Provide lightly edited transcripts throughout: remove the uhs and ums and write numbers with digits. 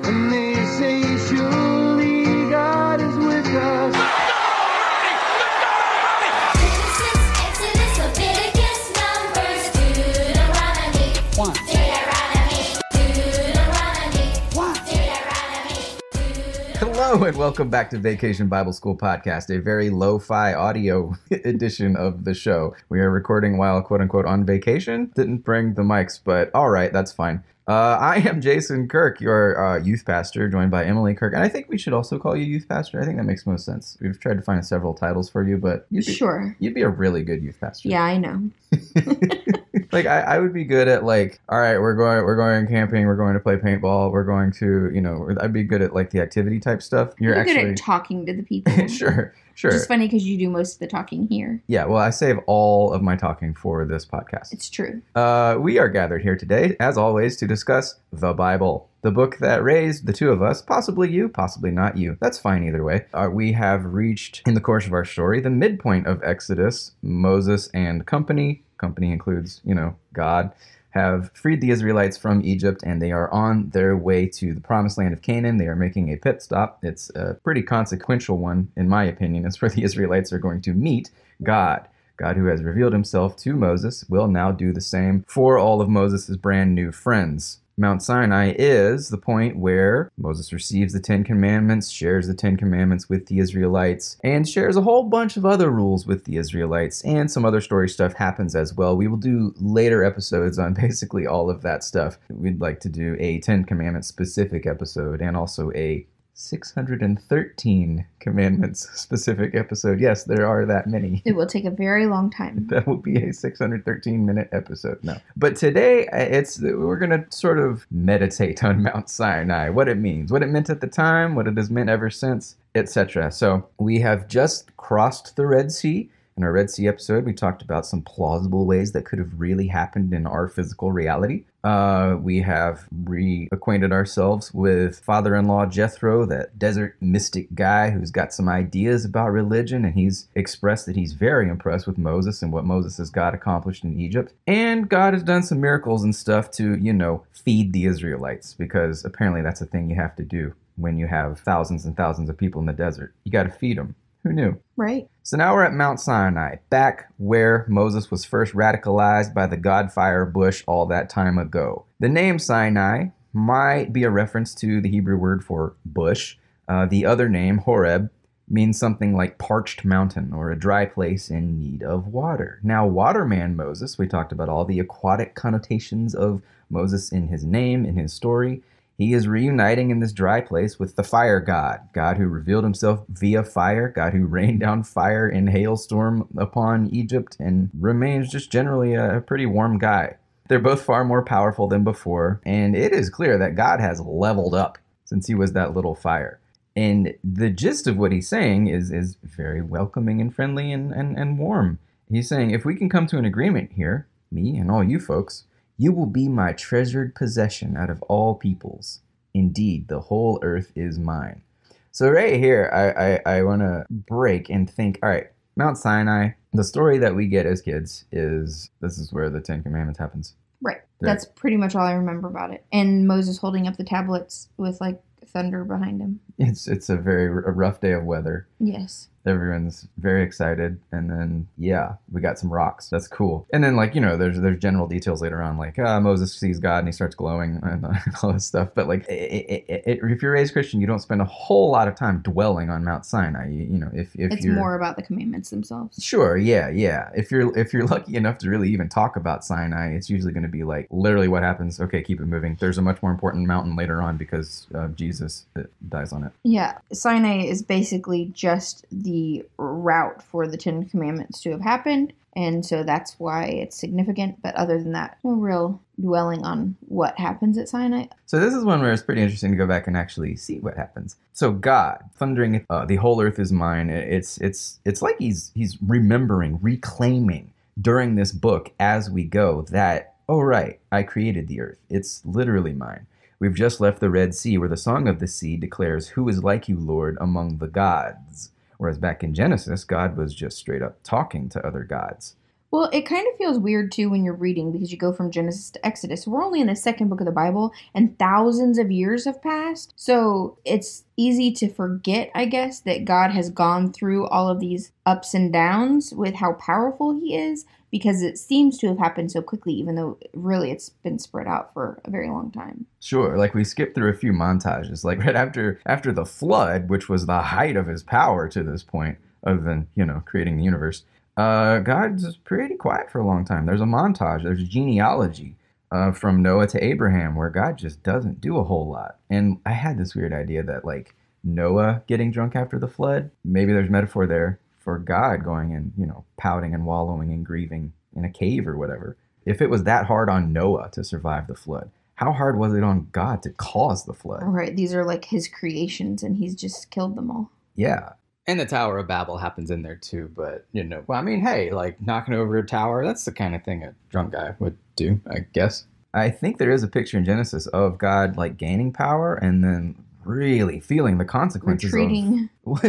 And they say, surely God is with us. Genesis, Exodus, Leviticus, Numbers, Deuteronomy. Hello and welcome back to Vacation Bible School Podcast, a very lo-fi audio edition of the show. We are recording while quote-unquote on vacation. Didn't bring the mics, but all right, that's fine. I am Jason Kirk, your youth pastor, joined by Emily Kirk. And I think we should also call you youth pastor. I think that makes most sense. We've tried to find several titles for you, but you'd be a really good youth pastor. Yeah, I know. Like I would be good at like, all right, we're going camping, we're going to play paintball, we're going to, I'd be good at like the activity type stuff. You're good at talking to the people. Sure. Which is funny because you do most of the talking here. Yeah, well, I save all of my talking for this podcast. It's true. We are gathered here today, as always, to discuss the Bible, the book that raised the two of us, possibly you, possibly not you. That's fine either way. We have reached, in the course of our story, the midpoint of Exodus. Moses and company includes, God, have freed the Israelites from Egypt, and they are on their way to the promised land of Canaan. They are making a pit stop. It's a pretty consequential one, in my opinion. It's where the Israelites are going to meet God. God, who has revealed himself to Moses, will now do the same for all of Moses' brand new friends. Mount Sinai is the point where Moses receives the Ten Commandments, shares the Ten Commandments with the Israelites, and shares a whole bunch of other rules with the Israelites, and some other story stuff happens as well. We will do later episodes on basically all of that stuff. We'd like to do a Ten Commandments specific episode and also a 613 Commandments specific episode. Yes, there are that many. It will take a very long time. That will be a 613-minute episode. No. But today, we're going to sort of meditate on Mount Sinai, what it means, what it meant at the time, what it has meant ever since, etc. So we have just crossed the Red Sea. In our Red Sea episode, we talked about some plausible ways that could have really happened in our physical reality. We have reacquainted ourselves with father-in-law Jethro, that desert mystic guy who's got some ideas about religion, and he's expressed that he's very impressed with Moses and what Moses has got accomplished in Egypt. And God has done some miracles and stuff to, feed the Israelites, because apparently that's a thing you have to do when you have thousands and thousands of people in the desert. You got to feed them. Who knew? Right. So now we're at Mount Sinai, back where Moses was first radicalized by the God-fire bush all that time ago. The name Sinai might be a reference to the Hebrew word for bush. The other name, Horeb, means something like parched mountain or a dry place in need of water. Now, waterman Moses, we talked about all the aquatic connotations of Moses in his name, in his story. He is reuniting in this dry place with the fire god, God who revealed himself via fire, God who rained down fire in hailstorm upon Egypt, and remains just generally a pretty warm guy. They're both far more powerful than before, and it is clear that God has leveled up since he was that little fire. And the gist of what he's saying is very welcoming and friendly and warm. He's saying, if we can come to an agreement here, me and all you folks, you will be my treasured possession out of all peoples. Indeed, the whole earth is mine. So right here, I want to break and think, all right, Mount Sinai, the story that we get as kids is, this is where the Ten Commandments happens. Right. That's pretty much all I remember about it. And Moses holding up the tablets with like thunder behind him. It's a rough day of weather. Yes. Everyone's very excited, and then we got some rocks. That's cool. And then there's general details later on, like Moses sees God and he starts glowing and all this stuff. But if you're raised Christian, you don't spend a whole lot of time dwelling on Mount Sinai. If it's more about the commandments themselves. Sure, yeah. If you're lucky enough to really even talk about Sinai, it's usually going to be like literally what happens. Okay, keep it moving. There's a much more important mountain later on because Jesus dies on it. Yeah, Sinai is basically just the route for the Ten Commandments to have happened, and so that's why it's significant. But other than that, no real dwelling on what happens at Sinai. So this is one where it's pretty interesting to go back and actually see what happens. So God, thundering, the whole earth is mine. It's like he's remembering, reclaiming during this book as we go that, oh right, I created the earth. It's literally mine. We've just left the Red Sea, where the Song of the Sea declares, "Who is like you, Lord, among the gods?" Whereas back in Genesis, God was just straight up talking to other gods. Well, it kind of feels weird too when you're reading because you go from Genesis to Exodus. We're only in the second book of the Bible and thousands of years have passed. So it's easy to forget, I guess, that God has gone through all of these ups and downs with how powerful he is because it seems to have happened so quickly, even though really it's been spread out for a very long time. Sure, like we skipped through a few montages, like right after the flood, which was the height of his power to this point, other than, creating the universe. God's pretty quiet for a long time. There's a montage, there's a genealogy from Noah to Abraham where God just doesn't do a whole lot. And I had this weird idea that like Noah getting drunk after the flood, maybe there's metaphor there for God going and, pouting and wallowing and grieving in a cave or whatever. If it was that hard on Noah to survive the flood, how hard was it on God to cause the flood? Right, these are like his creations and he's just killed them all. Yeah. And the Tower of Babel happens in there too, but, well, I mean, hey, like knocking over a tower, that's the kind of thing a drunk guy would do, I guess. I think there is a picture in Genesis of God like gaining power and then really feeling the consequences Retreating.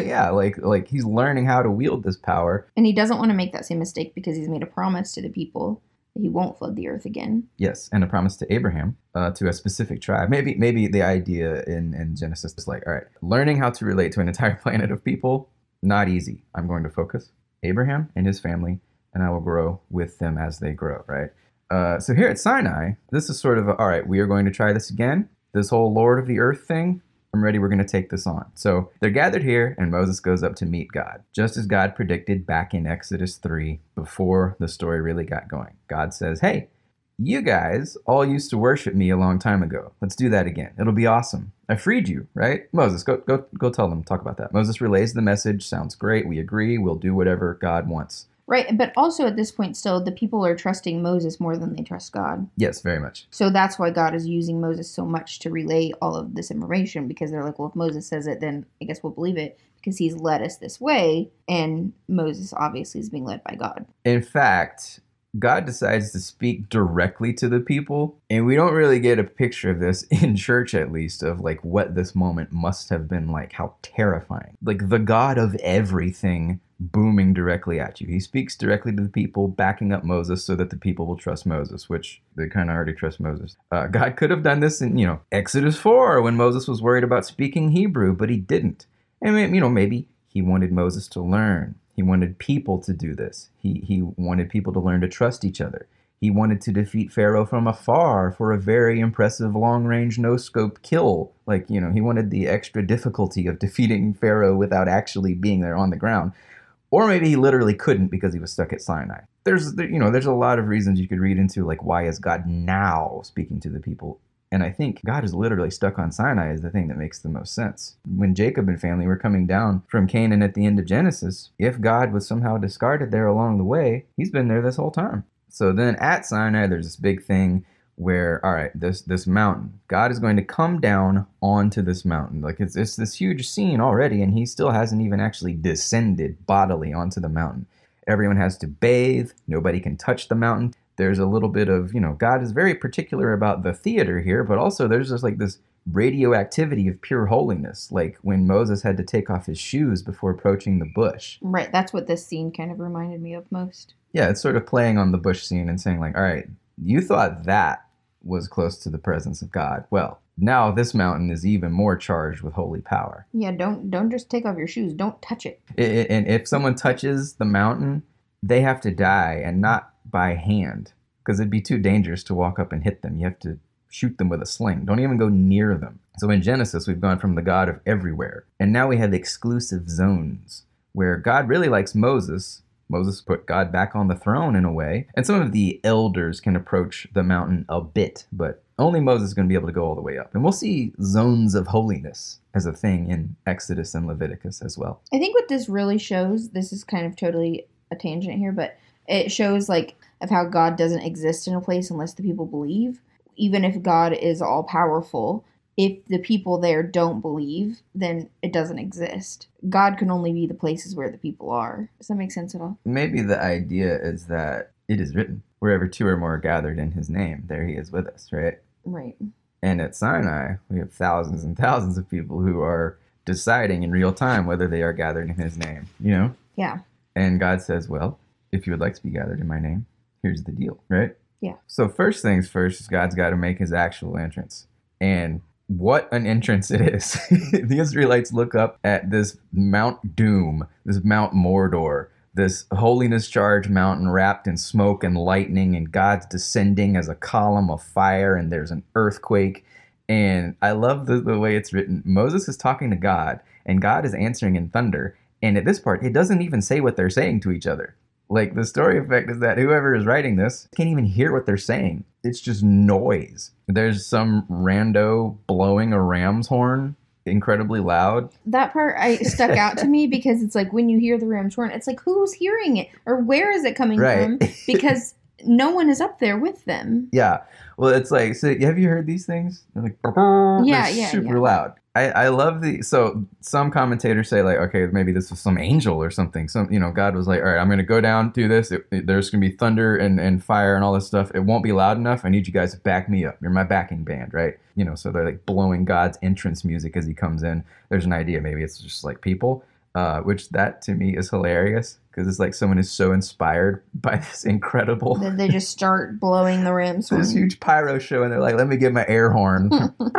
like he's learning how to wield this power. And he doesn't want to make that same mistake because he's made a promise to the people that he won't flood the earth again. Yes, and a promise to Abraham, to a specific tribe. Maybe the idea in Genesis is like, all right, learning how to relate to an entire planet of people, not easy. I'm going to focus Abraham and his family, and I will grow with them as they grow, right? So here at Sinai, this is sort of all right, we are going to try this again. This whole Lord of the Earth thing, I'm ready, we're going to take this on. So they're gathered here, and Moses goes up to meet God, just as God predicted back in Exodus 3, before the story really got going. God says, hey, you guys all used to worship me a long time ago. Let's do that again. It'll be awesome. I freed you, right? Moses, go tell them, talk about that. Moses relays the message. Sounds great. We agree. We'll do whatever God wants. Right, but also at this point still, the people are trusting Moses more than they trust God. Yes, very much. So that's why God is using Moses so much to relay all of this information, because they're like, well, if Moses says it, then I guess we'll believe it, because he's led us this way, and Moses obviously is being led by God. In fact, God decides to speak directly to the people, and we don't really get a picture of this in church, at least, of like what this moment must have been like, how terrifying. Like the God of everything booming directly at you. He speaks directly to the people, backing up Moses so that the people will trust Moses, which they kind of already trust Moses. God could have done this in, Exodus 4 when Moses was worried about speaking Hebrew, but he didn't. And, maybe he wanted Moses to learn. He wanted people to do this. He wanted people to learn to trust each other. He wanted to defeat Pharaoh from afar for a very impressive long-range no-scope kill. Like, he wanted the extra difficulty of defeating Pharaoh without actually being there on the ground. Or maybe he literally couldn't because he was stuck at Sinai. There's a lot of reasons you could read into, like, why is God now speaking to the people? And I think God is literally stuck on Sinai is the thing that makes the most sense. When Jacob and family were coming down from Canaan at the end of Genesis, if God was somehow discarded there along the way, he's been there this whole time. So then at Sinai, there's this big thing where, all right, this mountain, God is going to come down onto this mountain. Like it's this huge scene already, and he still hasn't even actually descended bodily onto the mountain. Everyone has to bathe. Nobody can touch the mountain. There's a little bit of, God is very particular about the theater here, but also there's just like this radioactivity of pure holiness, like when Moses had to take off his shoes before approaching the bush. Right, that's what this scene kind of reminded me of most. Yeah, it's sort of playing on the bush scene and saying like, all right, you thought that was close to the presence of God. Well, now this mountain is even more charged with holy power. Yeah, don't just take off your shoes. Don't touch it. And if someone touches the mountain, they have to die, and not by hand, because it'd be too dangerous to walk up and hit them. You have to shoot them with a sling. Don't even go near them. So in Genesis, we've gone from the God of everywhere, and now we have exclusive zones where God really likes Moses. Moses put God back on the throne in a way, and some of the elders can approach the mountain a bit, but only Moses is going to be able to go all the way up. And we'll see zones of holiness as a thing in Exodus and Leviticus as well. I think what this really shows, this is kind of totally a tangent here, but it shows like of how God doesn't exist in a place unless the people believe. Even if God is all powerful, if the people there don't believe, then it doesn't exist. God can only be the places where the people are. Does that make sense at all? Maybe the idea is that it is written, wherever two or more are gathered in his name, there he is with us, right? Right. And at Sinai, we have thousands and thousands of people who are deciding in real time whether they are gathered in his name, Yeah. And God says, well, if you would like to be gathered in my name, here's the deal, right? Yeah. So first things first is God's got to make his actual entrance. And what an entrance it is. The Israelites look up at this Mount Doom, this Mount Mordor, this holiness charged mountain wrapped in smoke and lightning, and God's descending as a column of fire, and there's an earthquake. And I love the way it's written. Moses is talking to God, and God is answering in thunder. And at this part, it doesn't even say what they're saying to each other. Like, the story effect is that whoever is writing this can't even hear what they're saying. It's just noise. There's some rando blowing a ram's horn incredibly loud. That part stuck out to me because it's like when you hear the ram's horn, it's like, who's hearing it? Or where is it coming from? Because no one is up there with them. Yeah. Well, it's like, so have you heard these things? They're like, they're super loud. I love so some commentators say like, okay, maybe this was some angel or something. God was like, all right, I'm going to go down, do this. There's going to be thunder and fire and all this stuff. It won't be loud enough. I need you guys to back me up. You're my backing band, right? So they're like blowing God's entrance music as he comes in. There's an idea. Maybe it's just like people, which that to me is hilarious because it's like someone is so inspired by this incredible. Then they just start blowing the ram's horn. This huge pyro show and they're like, let me get my air horn.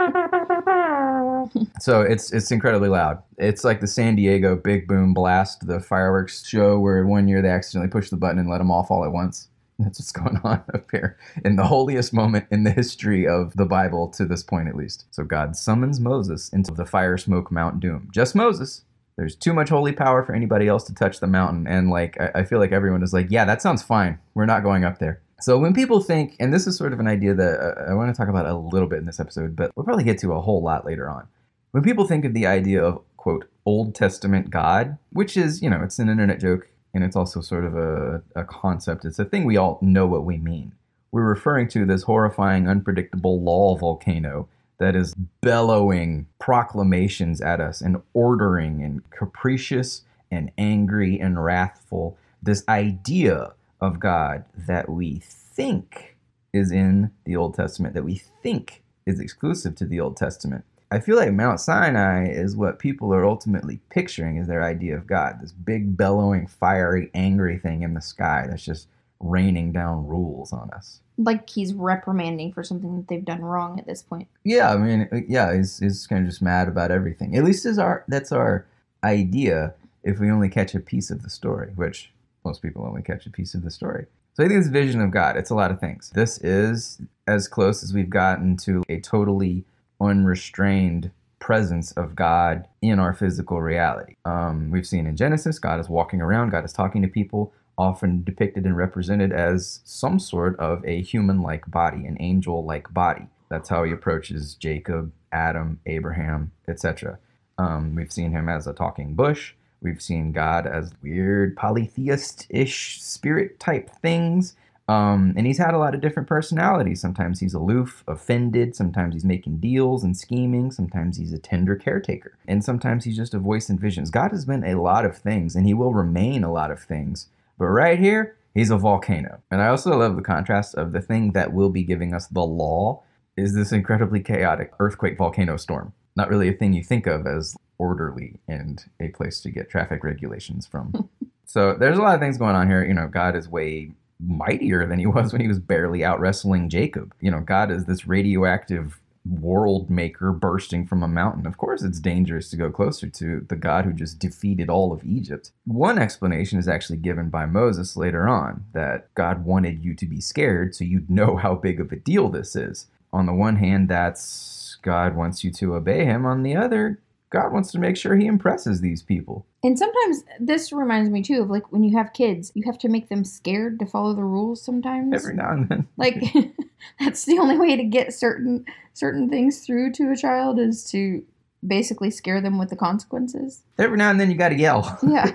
So it's incredibly loud. It's like the San Diego Big Boom Blast, the fireworks show where one year they accidentally pushed the button and let them off all at once. That's what's going on up here in the holiest moment in the history of the Bible to this point, at least. So God summons Moses into the fire smoke Mount Doom. Just Moses. There's too much holy power for anybody else to touch the mountain. And like, I feel like everyone is like, yeah, that sounds fine. We're not going up there. So when people think, and this is sort of an idea that I want to talk about a little bit in this episode, but we'll probably get to a whole lot later on. When people think of the idea of, quote, Old Testament God, which is, it's an internet joke, and it's also sort of a concept. It's a thing we all know what we mean. We're referring to this horrifying, unpredictable law volcano that is bellowing proclamations at us and ordering and capricious and angry and wrathful. This idea of God that we think is in the Old Testament, that we think is exclusive to the Old Testament. I feel like Mount Sinai is what people are ultimately picturing as their idea of God. This big, bellowing, fiery, angry thing in the sky that's just raining down rules on us. Like he's reprimanding for something that they've done wrong at this point. Yeah, I mean, he's kind of just mad about everything. At least that's our idea if we only catch a piece of the story, which most people only catch a piece of the story. So I think this vision of God, it's a lot of things. This is as close as we've gotten to a totally unrestrained presence of God in our physical reality. We've seen in Genesis, God is walking around, God is talking to people, often depicted and represented as some sort of a human-like body, an angel-like body. That's how he approaches Jacob, Adam, Abraham, etc. We've seen him as a talking bush. We've seen God as weird polytheist-ish spirit-type things. And he's had a lot of different personalities. Sometimes he's aloof, offended. Sometimes he's making deals and scheming. Sometimes he's a tender caretaker. And sometimes he's just a voice in visions. God has been a lot of things, and he will remain a lot of things. But right here, he's a volcano. And I also love the contrast of the thing that will be giving us the law is this incredibly chaotic earthquake volcano storm. Not really a thing you think of as orderly and a place to get traffic regulations from. So there's a lot of things going on here. God is way mightier than he was when he was barely out wrestling Jacob. God is this radioactive world maker bursting from a mountain. Of course, it's dangerous to go closer to the God who just defeated all of Egypt. One explanation is actually given by Moses later on, that God wanted you to be scared so you'd know how big of a deal this is. On the one hand, that's God wants you to obey him. On the other, God wants to make sure he impresses these people. And sometimes this reminds me too of like when you have kids, you have to make them scared to follow the rules sometimes. Every now and then. Like that's the only way to get certain things through to a child is to basically scare them with the consequences. Every now and then you got to yell. Yeah.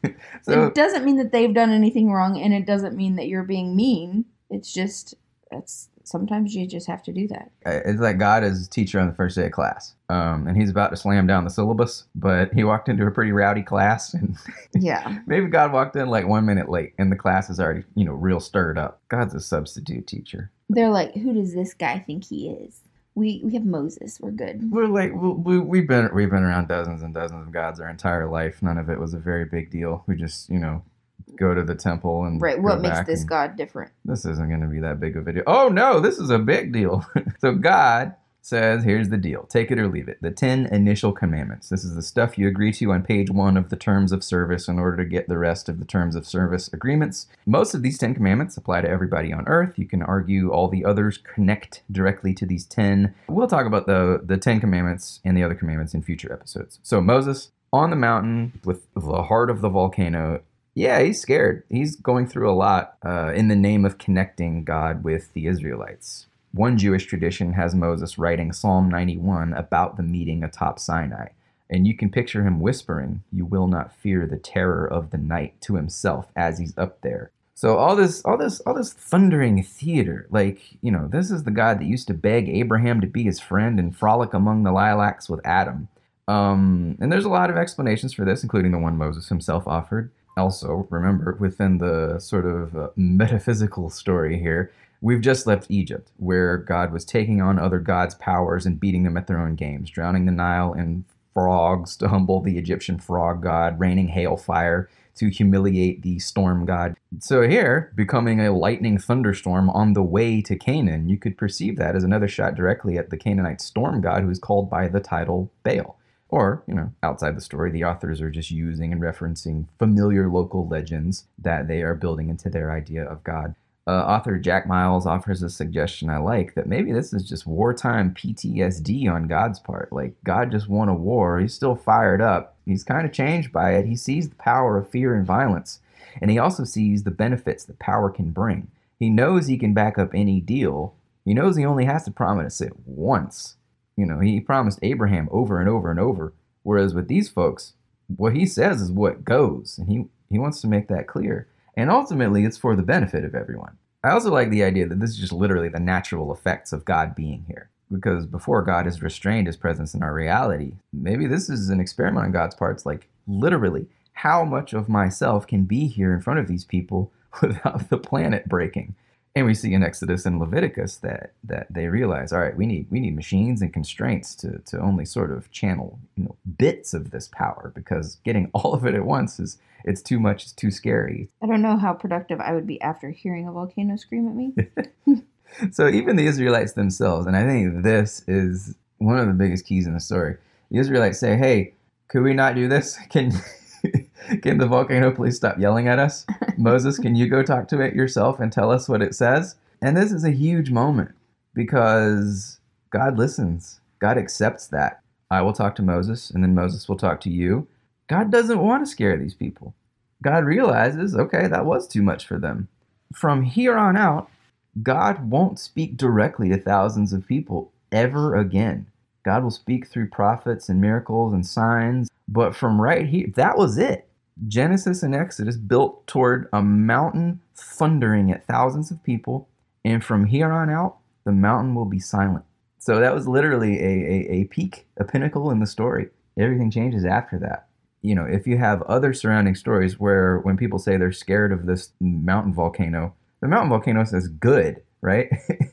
So it doesn't mean that they've done anything wrong, and it doesn't mean that you're being mean. It's just sometimes you just have to do that. It's like God is a teacher on the first day of class. And he's about to slam down the syllabus, but he walked into a pretty rowdy class. And yeah. Maybe God walked in like 1 minute late and the class is already, real stirred up. God's a substitute teacher. They're like, who does this guy think he is? We have Moses. We're good. We're like, we've been around dozens and dozens of gods our entire life. None of it was a very big deal. We just, go to the temple and Right. go What makes back this and- God different? This isn't going to be that big of a deal. Oh no, this is a big deal. So God says, here's the deal. Take it or leave it. The 10 initial commandments. This is the stuff you agree to on page 1 of the terms of service in order to get the rest of the terms of service agreements. Most of these 10 commandments apply to everybody on earth. You can argue all the others connect directly to these 10. We'll talk about the 10 commandments and the other commandments in future episodes. So Moses on the mountain with the heart of the volcano. Yeah, he's scared. He's going through a lot in the name of connecting God with the Israelites. One Jewish tradition has Moses writing Psalm 91 about the meeting atop Sinai. And you can picture him whispering, "You will not fear the terror of the night," to himself as he's up there. So all this thundering theater, like, this is the God that used to beg Abraham to be his friend and frolic among the lilacs with Adam. And there's a lot of explanations for this, including the one Moses himself offered. Also, remember, within the sort of metaphysical story here, we've just left Egypt, where God was taking on other gods' powers and beating them at their own games, drowning the Nile in frogs to humble the Egyptian frog god, raining hailfire to humiliate the storm god. So here, becoming a lightning thunderstorm on the way to Canaan, you could perceive that as another shot directly at the Canaanite storm god, who is called by the title Baal. Or, outside the story, the authors are just using and referencing familiar local legends that they are building into their idea of God. Author Jack Miles offers a suggestion I like, that maybe this is just wartime PTSD on God's part. Like, God just won a war. He's still fired up. He's kind of changed by it. He sees the power of fear and violence. And he also sees the benefits that power can bring. He knows he can back up any deal. He knows he only has to promise it once. He promised Abraham over and over and over. Whereas with these folks, what he says is what goes. And he wants to make that clear. And ultimately, it's for the benefit of everyone. I also like the idea that this is just literally the natural effects of God being here. Because before God has restrained his presence in our reality, maybe this is an experiment on God's part. It's like, literally, how much of myself can be here in front of these people without the planet breaking? And we see in Exodus and Leviticus that they realize, all right, we need machines and constraints to only sort of channel bits of this power, because getting all of it at once it's too much, it's too scary. I don't know how productive I would be after hearing a volcano scream at me. So even the Israelites themselves, and I think this is one of the biggest keys in the story, the Israelites say, hey, could we not do this? Can the volcano please stop yelling at us? Moses, can you go talk to it yourself and tell us what it says? And this is a huge moment, because God listens. God accepts that. I will talk to Moses, and then Moses will talk to you. God doesn't want to scare these people. God realizes, okay, that was too much for them. From here on out, God won't speak directly to thousands of people ever again. God will speak through prophets and miracles and signs. But from right here, that was it. Genesis and Exodus built toward a mountain thundering at thousands of people. And from here on out, the mountain will be silent. So that was literally a peak, a pinnacle in the story. Everything changes after that. If you have other surrounding stories where when people say they're scared of this mountain volcano, the mountain volcano says good, right?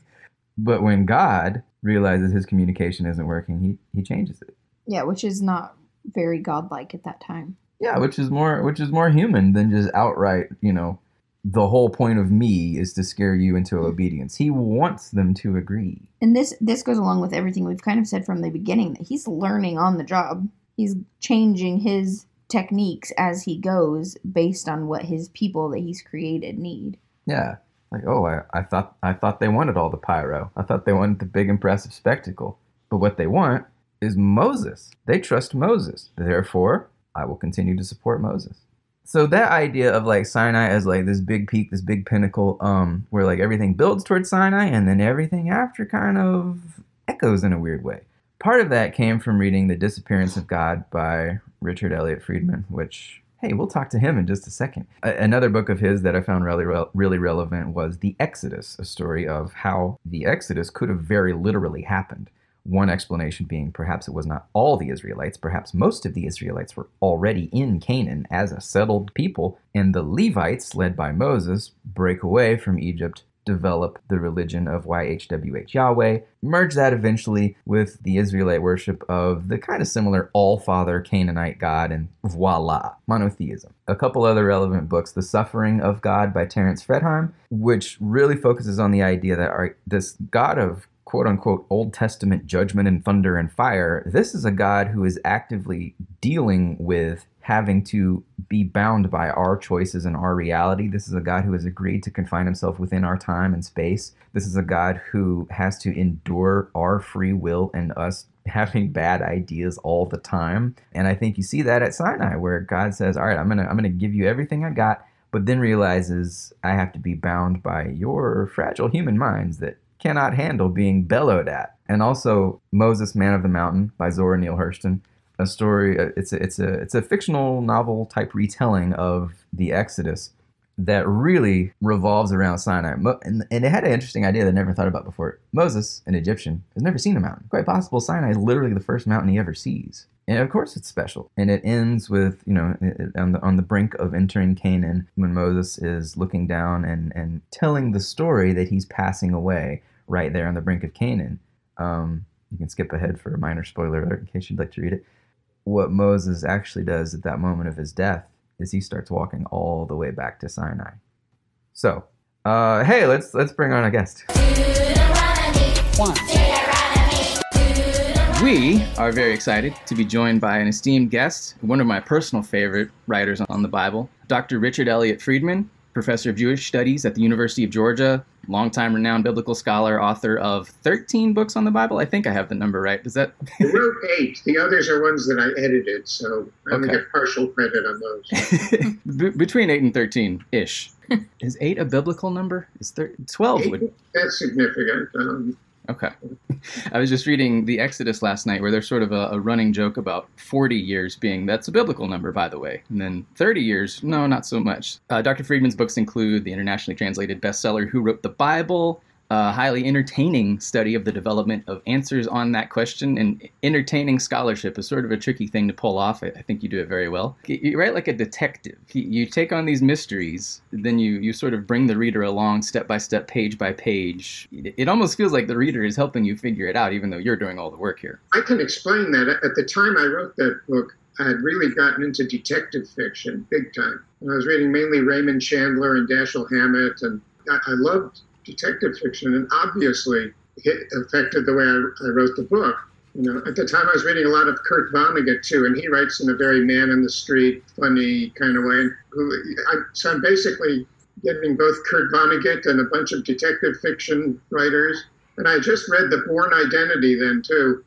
But when God realizes his communication isn't working, he changes it. Yeah, which is not very godlike at that time. Yeah, which is more human than just outright, the whole point of me is to scare you into obedience. He wants them to agree. And this goes along with everything we've kind of said from the beginning, that he's learning on the job. He's changing his techniques as he goes based on what his people that he's created need. Yeah. Like, I thought they wanted all the pyro. I thought they wanted the big impressive spectacle. But what they want is Moses. They trust Moses. Therefore, I will continue to support Moses. So that idea of like Sinai as like this big peak, this big pinnacle, where like everything builds towards Sinai and then everything after kind of echoes in a weird way. Part of that came from reading The Disappearance of God by Richard Elliott Friedman, which, hey, we'll talk to him in just a second. Another book of his that I found really relevant was The Exodus, a story of how the Exodus could have very literally happened. One explanation being perhaps it was not all the Israelites, perhaps most of the Israelites were already in Canaan as a settled people, and the Levites, led by Moses, break away from Egypt develop the religion of YHWH Yahweh, merge that eventually with the Israelite worship of the kind of similar all-father Canaanite god, and voila, monotheism. A couple other relevant books, The Suffering of God by Terence Fredheim, which really focuses on the idea that this God of quote-unquote Old Testament judgment and thunder and fire, this is a God who is actively dealing with having to be bound by our choices and our reality. This is a God who has agreed to confine himself within our time and space. This is a God who has to endure our free will and us having bad ideas all the time. And I think you see that at Sinai, where God says, all right, I'm gonna give you everything I got, but then realizes I have to be bound by your fragile human minds that cannot handle being bellowed at. And also Moses, Man of the Mountain by Zora Neale Hurston, a story. It's a fictional novel type retelling of the Exodus that really revolves around Sinai. And it had an interesting idea that I never thought about before. Moses, an Egyptian, has never seen a mountain. Quite possible Sinai is literally the first mountain he ever sees. And of course it's special. And it ends with, on the brink of entering Canaan, when Moses is looking down and telling the story that he's passing away right there on the brink of Canaan. You can skip ahead for a minor spoiler alert in case you'd like to read it. What Moses actually does at that moment of his death is he starts walking all the way back to Sinai. So, hey, let's bring on a guest. We are very excited to be joined by an esteemed guest, one of my personal favorite writers on the Bible, Dr. Richard Elliott Friedman, professor of Jewish studies at the University of Georgia, longtime renowned biblical scholar, author of 13 books on the Bible. I think I have the number right. Is that? I wrote 8. The others are ones that I edited, so I'm going to get partial credit on those. Between 8 and 13-ish. Is 8 a biblical number? Is 12? 8, that's significant. Okay. I was just reading the Exodus last night, where there's sort of a running joke about 40 years being, that's a biblical number, by the way. And then 30 years, no, not so much. Dr. Friedman's books include the internationally translated bestseller, Who Wrote the Bible?, a highly entertaining study of the development of answers on that question. And entertaining scholarship is sort of a tricky thing to pull off. I think you do it very well. You write like a detective. You take on these mysteries, then you sort of bring the reader along step by step, page by page. It almost feels like the reader is helping you figure it out, even though you're doing all the work here. I can explain that. At the time I wrote that book, I had really gotten into detective fiction big time. And I was reading mainly Raymond Chandler and Dashiell Hammett, and I loved detective fiction, and obviously it affected the way I wrote the book. At the time I was reading a lot of Kurt Vonnegut too, and he writes in a very man-in-the-street, funny kind of way. So I'm basically getting both Kurt Vonnegut and a bunch of detective fiction writers. And I just read The Bourne Identity then too.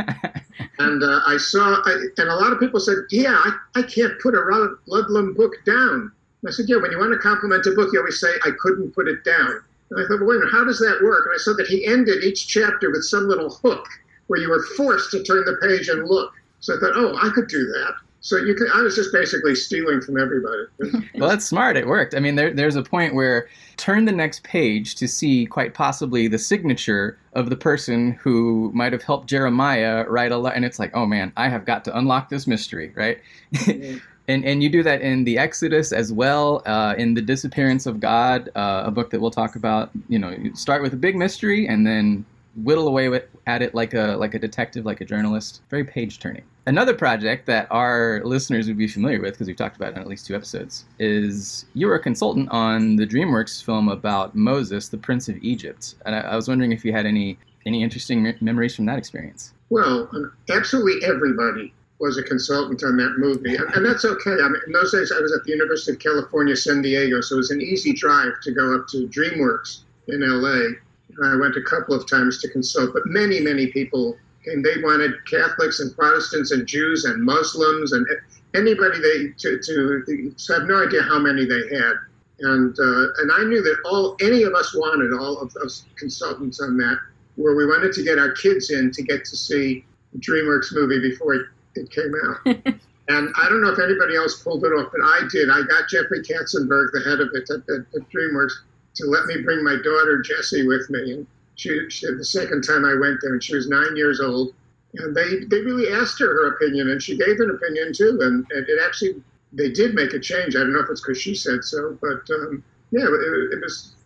And I saw, and a lot of people said, yeah, I can't put a Ludlum book down. And I said, yeah, when you want to compliment a book, you always say, I couldn't put it down. And I thought, well, wait a minute, how does that work? And I saw that he ended each chapter with some little hook where you were forced to turn the page and look. So I thought, oh, I could do that. So I was just basically stealing from everybody. Well, that's smart. It worked. I mean, there's a point where turn the next page to see quite possibly the signature of the person who might have helped Jeremiah write a letter. And it's like, oh, man, I have got to unlock this mystery, right? Mm-hmm. And you do that in the Exodus as well, in The Disappearance of God, a book that we'll talk about. You start with a big mystery and then whittle away at it like a detective, like a journalist. Very page-turning. Another project that our listeners would be familiar with, because we've talked about it in at least 2 episodes, is you were a consultant on the DreamWorks film about Moses, the Prince of Egypt. And I was wondering if you had any interesting memories from that experience. Well, absolutely everybody was a consultant on that movie. And that's okay. I mean, in those days, I was at the University of California, San Diego, so it was an easy drive to go up to DreamWorks in L.A. I went a couple of times to consult, but many, many people came. They wanted Catholics and Protestants and Jews and Muslims and anybody so I have no idea how many they had. And I knew that any of us wanted, all of those consultants on that, where we wanted to get our kids in to get to see the DreamWorks movie before it came out. And I don't know if anybody else pulled it off, but I did. I got Jeffrey Katzenberg, the head of it at DreamWorks, to let me bring my daughter Jessie with me. And she the second time I went there, and she was 9 years old. And they really asked her opinion, and she gave an opinion too. And it actually, they did make a change. I don't know if it's because she said so, but yeah, it was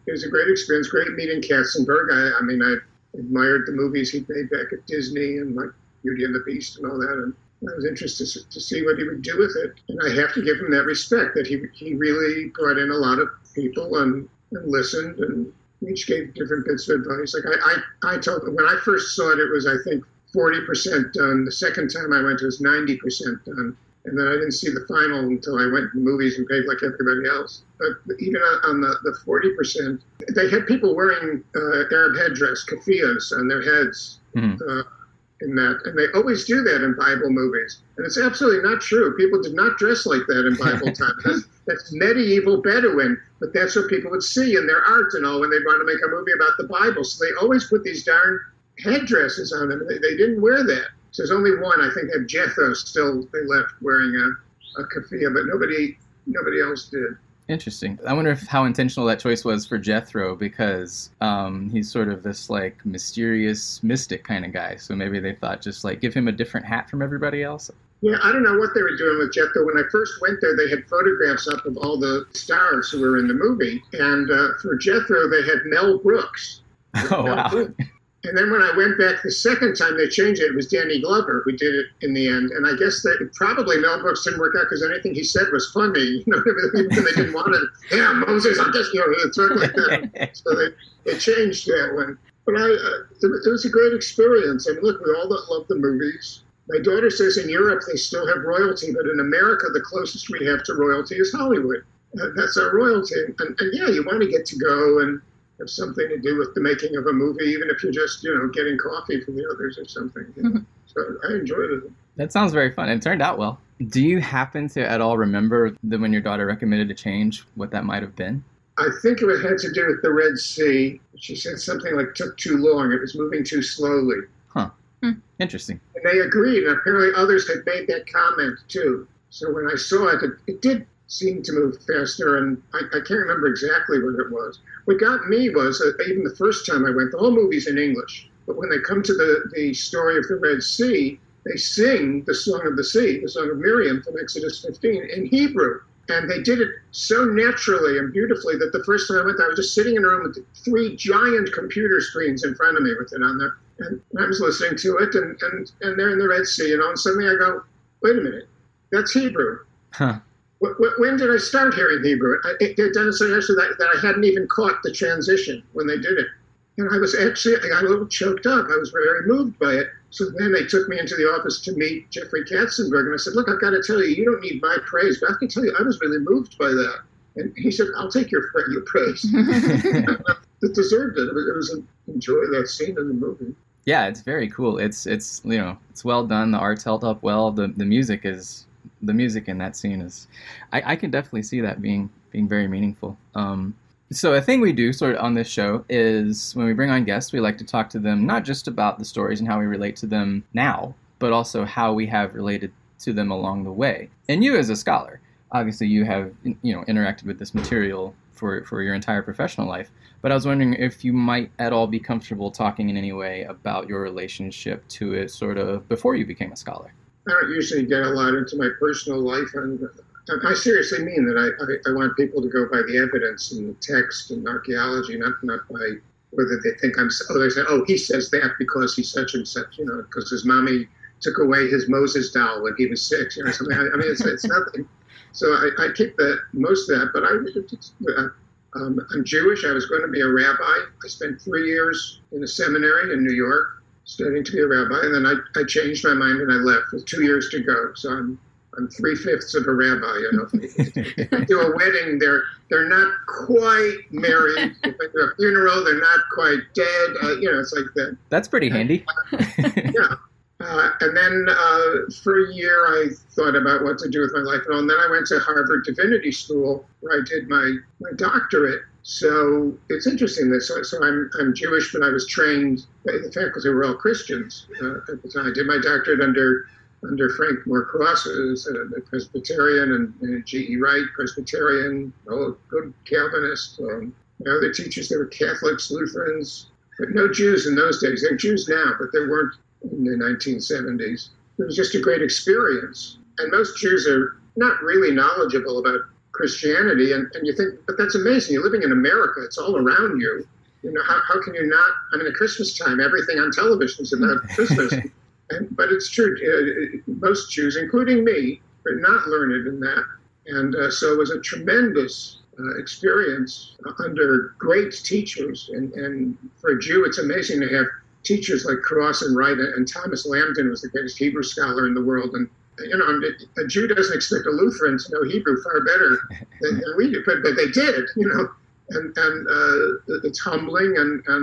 It was a great experience, great meeting Katzenberg. I mean, I admired the movies he'd made back at Disney and like Beauty and the Beast and all that. And I was interested to see what he would do with it. And I have to give him that respect that he really brought in a lot of people and listened, and each gave different bits of advice. Like I told him, when I first saw it, it was, I think, 40% done. The second time I went, it was 90% done. And then I didn't see the final until I went to the movies and paid like everybody else. But even on the 40%, they had people wearing Arab headdress, keffiyehs, on their heads. In that, and they always do that in Bible movies, and it's absolutely not true. People did not dress like that in Bible times. That's medieval Bedouin, but that's what people would see in their art and all when they'd want to make a movie about the Bible. So they always put these darn headdresses on them. They didn't wear that. So there's only one, I think, that Jethro still they left wearing a keffiyeh, but nobody else did. Interesting. I wonder how intentional that choice was for Jethro, because he's sort of this like mysterious mystic kind of guy. So maybe they thought just like give him a different hat from everybody else. Yeah, I don't know what they were doing with Jethro. When I first went there, they had photographs up of all the stars who were in the movie. And for Jethro, they had Mel Brooks. Oh, wow. And then when I went back the second time, they changed it. It was Danny Glover who did it in the end. And I guess that probably Mel Brooks didn't work out because anything he said was funny. You know, even they didn't want it. Yeah, Moses, I guess, you know, it's sort of like that. So they changed that one. But it was a great experience. I mean, look, we all love the movies. My daughter says in Europe they still have royalty, but in America the closest we have to royalty is Hollywood. That's our royalty. And yeah, you want to get to go and have something to do with the making of a movie, even if you're just, you know, getting coffee for the others or something. You know? So I enjoyed it. That sounds very fun. It turned out well. Do you happen to at all remember that when your daughter recommended a change, what that might have been? I think it had to do with the Red Sea. She said something like took too long. It was moving too slowly. Huh. Interesting. And they agreed. And apparently others had made that comment too. So when I saw it, it did seem to move faster. And I can't remember exactly what it was. What got me was that even the first time I went, the whole movie's in English. But when they come to the story of the Red Sea, they sing the Song of the Sea, the Song of Miriam from Exodus 15 in Hebrew. And they did it so naturally and beautifully that the first time I went there, I was just sitting in a room with 3 giant computer screens in front of me with it on there. And I was listening to it, and they're in the Red Sea, you know, and suddenly I go, wait a minute, that's Hebrew. Huh. When did I start hearing Hebrew? They'd done it so naturally that I hadn't even caught the transition when they did it. And I got a little choked up. I was very moved by it. So then they took me into the office to meet Jeffrey Katzenberg. And I said, look, I've got to tell you, you don't need my praise, but I can tell you I was really moved by that. And he said, I'll take your praise. It deserved it. It was enjoy that scene in the movie. Yeah, it's very cool. It's you know, it's well done. The art's held up well. The music in that scene is, I can definitely see that being very meaningful. So a thing we do sort of on this show is when we bring on guests, we like to talk to them not just about the stories and how we relate to them now, but also how we have related to them along the way. And you as a scholar, obviously you have, you know, interacted with this material for your entire professional life. But I was wondering if you might at all be comfortable talking in any way about your relationship to it sort of before you became a scholar. I don't usually get a lot into my personal life, and I seriously mean that I want people to go by the evidence and the text and archaeology, not by whether they think they say, oh, he says that because he's such and such, you know, because his mommy took away his Moses doll when he was 6, you know, something. I mean, it's nothing. So I keep most of that, but I'm Jewish. I was going to be a rabbi. I spent 3 years in a seminary in New York studying to be a rabbi, and then I changed my mind and I left with 2 years to go. So I'm 3/5 of a rabbi. You know, if they do a wedding, they're not quite married. If they do a funeral, they're not quite dead. You know, it's like that. That's pretty handy. Yeah. And then for a year, I thought about what to do with my life and all. And then I went to Harvard Divinity School, where I did my doctorate. So it's interesting that so I'm Jewish, but I was trained. The faculty were all Christians at the time. I did my doctorate under Frank Moore-Cross, who's a Presbyterian, and G.E. Wright, Presbyterian, good Calvinist. My other teachers, they were Catholics, Lutherans, but no Jews in those days. They're Jews now, but they weren't in the 1970s. It was just a great experience. And most Jews are not really knowledgeable about Christianity, and you think, but that's amazing. You're living in America. It's all around you. You know, how can you not? I mean, at Christmas time, everything on television is about Christmas. But it's true. Most Jews, including me, are not learned in that. And so it was a tremendous experience under great teachers. And for a Jew, it's amazing to have teachers like Cross and Wright, and Thomas Lambden was the greatest Hebrew scholar in the world. And, you know, a Jew doesn't expect a Lutheran to know Hebrew far better than we do, but they did, you know. And it's humbling,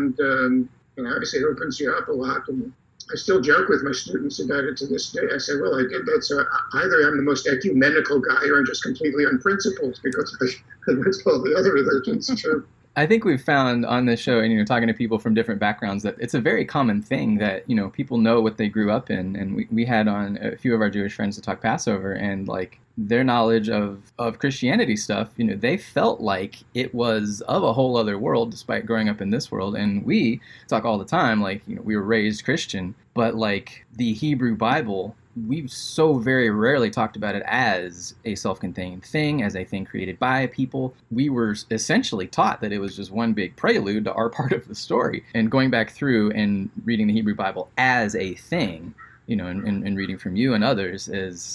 and obviously it opens you up a lot. And I still joke with my students about it to this day. I say, well, I did that, so either I'm the most ecumenical guy or I'm just completely unprincipled because I went to all the other religions too. I think we've found on this show, and talking to people from different backgrounds, that it's a very common thing that people know what they grew up in. And we had on a few of our Jewish friends to talk Passover, and like their knowledge of Christianity stuff, they felt like it was of a whole other world, despite growing up in this world. And we talk all the time, like we were raised Christian, but like the Hebrew Bible, we've so very rarely talked about it as a self-contained thing, as a thing created by people. We were essentially taught that it was just one big prelude to our part of the story. And going back through and reading the Hebrew Bible as a thing, and reading from you and others,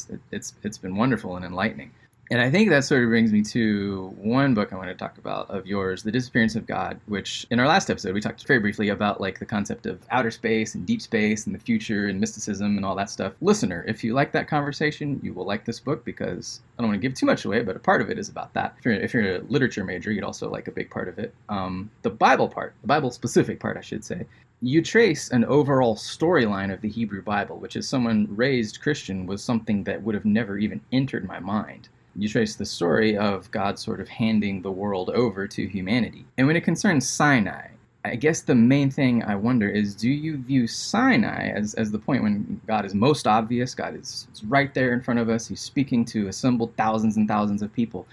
it's been wonderful and enlightening. And I think that sort of brings me to one book I want to talk about of yours, The Disappearance of God, which in our last episode, we talked very briefly about like the concept of outer space and deep space and the future and mysticism and all that stuff. Listener, if you like that conversation, you will like this book, because I don't want to give too much away, but a part of it is about that. If you're a literature major, you'd also like a big part of it. The Bible part, the Bible specific part, I should say. You trace an overall storyline of the Hebrew Bible, which as someone raised Christian was something that would have never even entered my mind. You trace the story of God sort of handing the world over to humanity. And when it concerns Sinai, I guess the main thing I wonder is, do you view Sinai as the point when God is most obvious? God is right there in front of us. He's speaking to assembled thousands and thousands of people.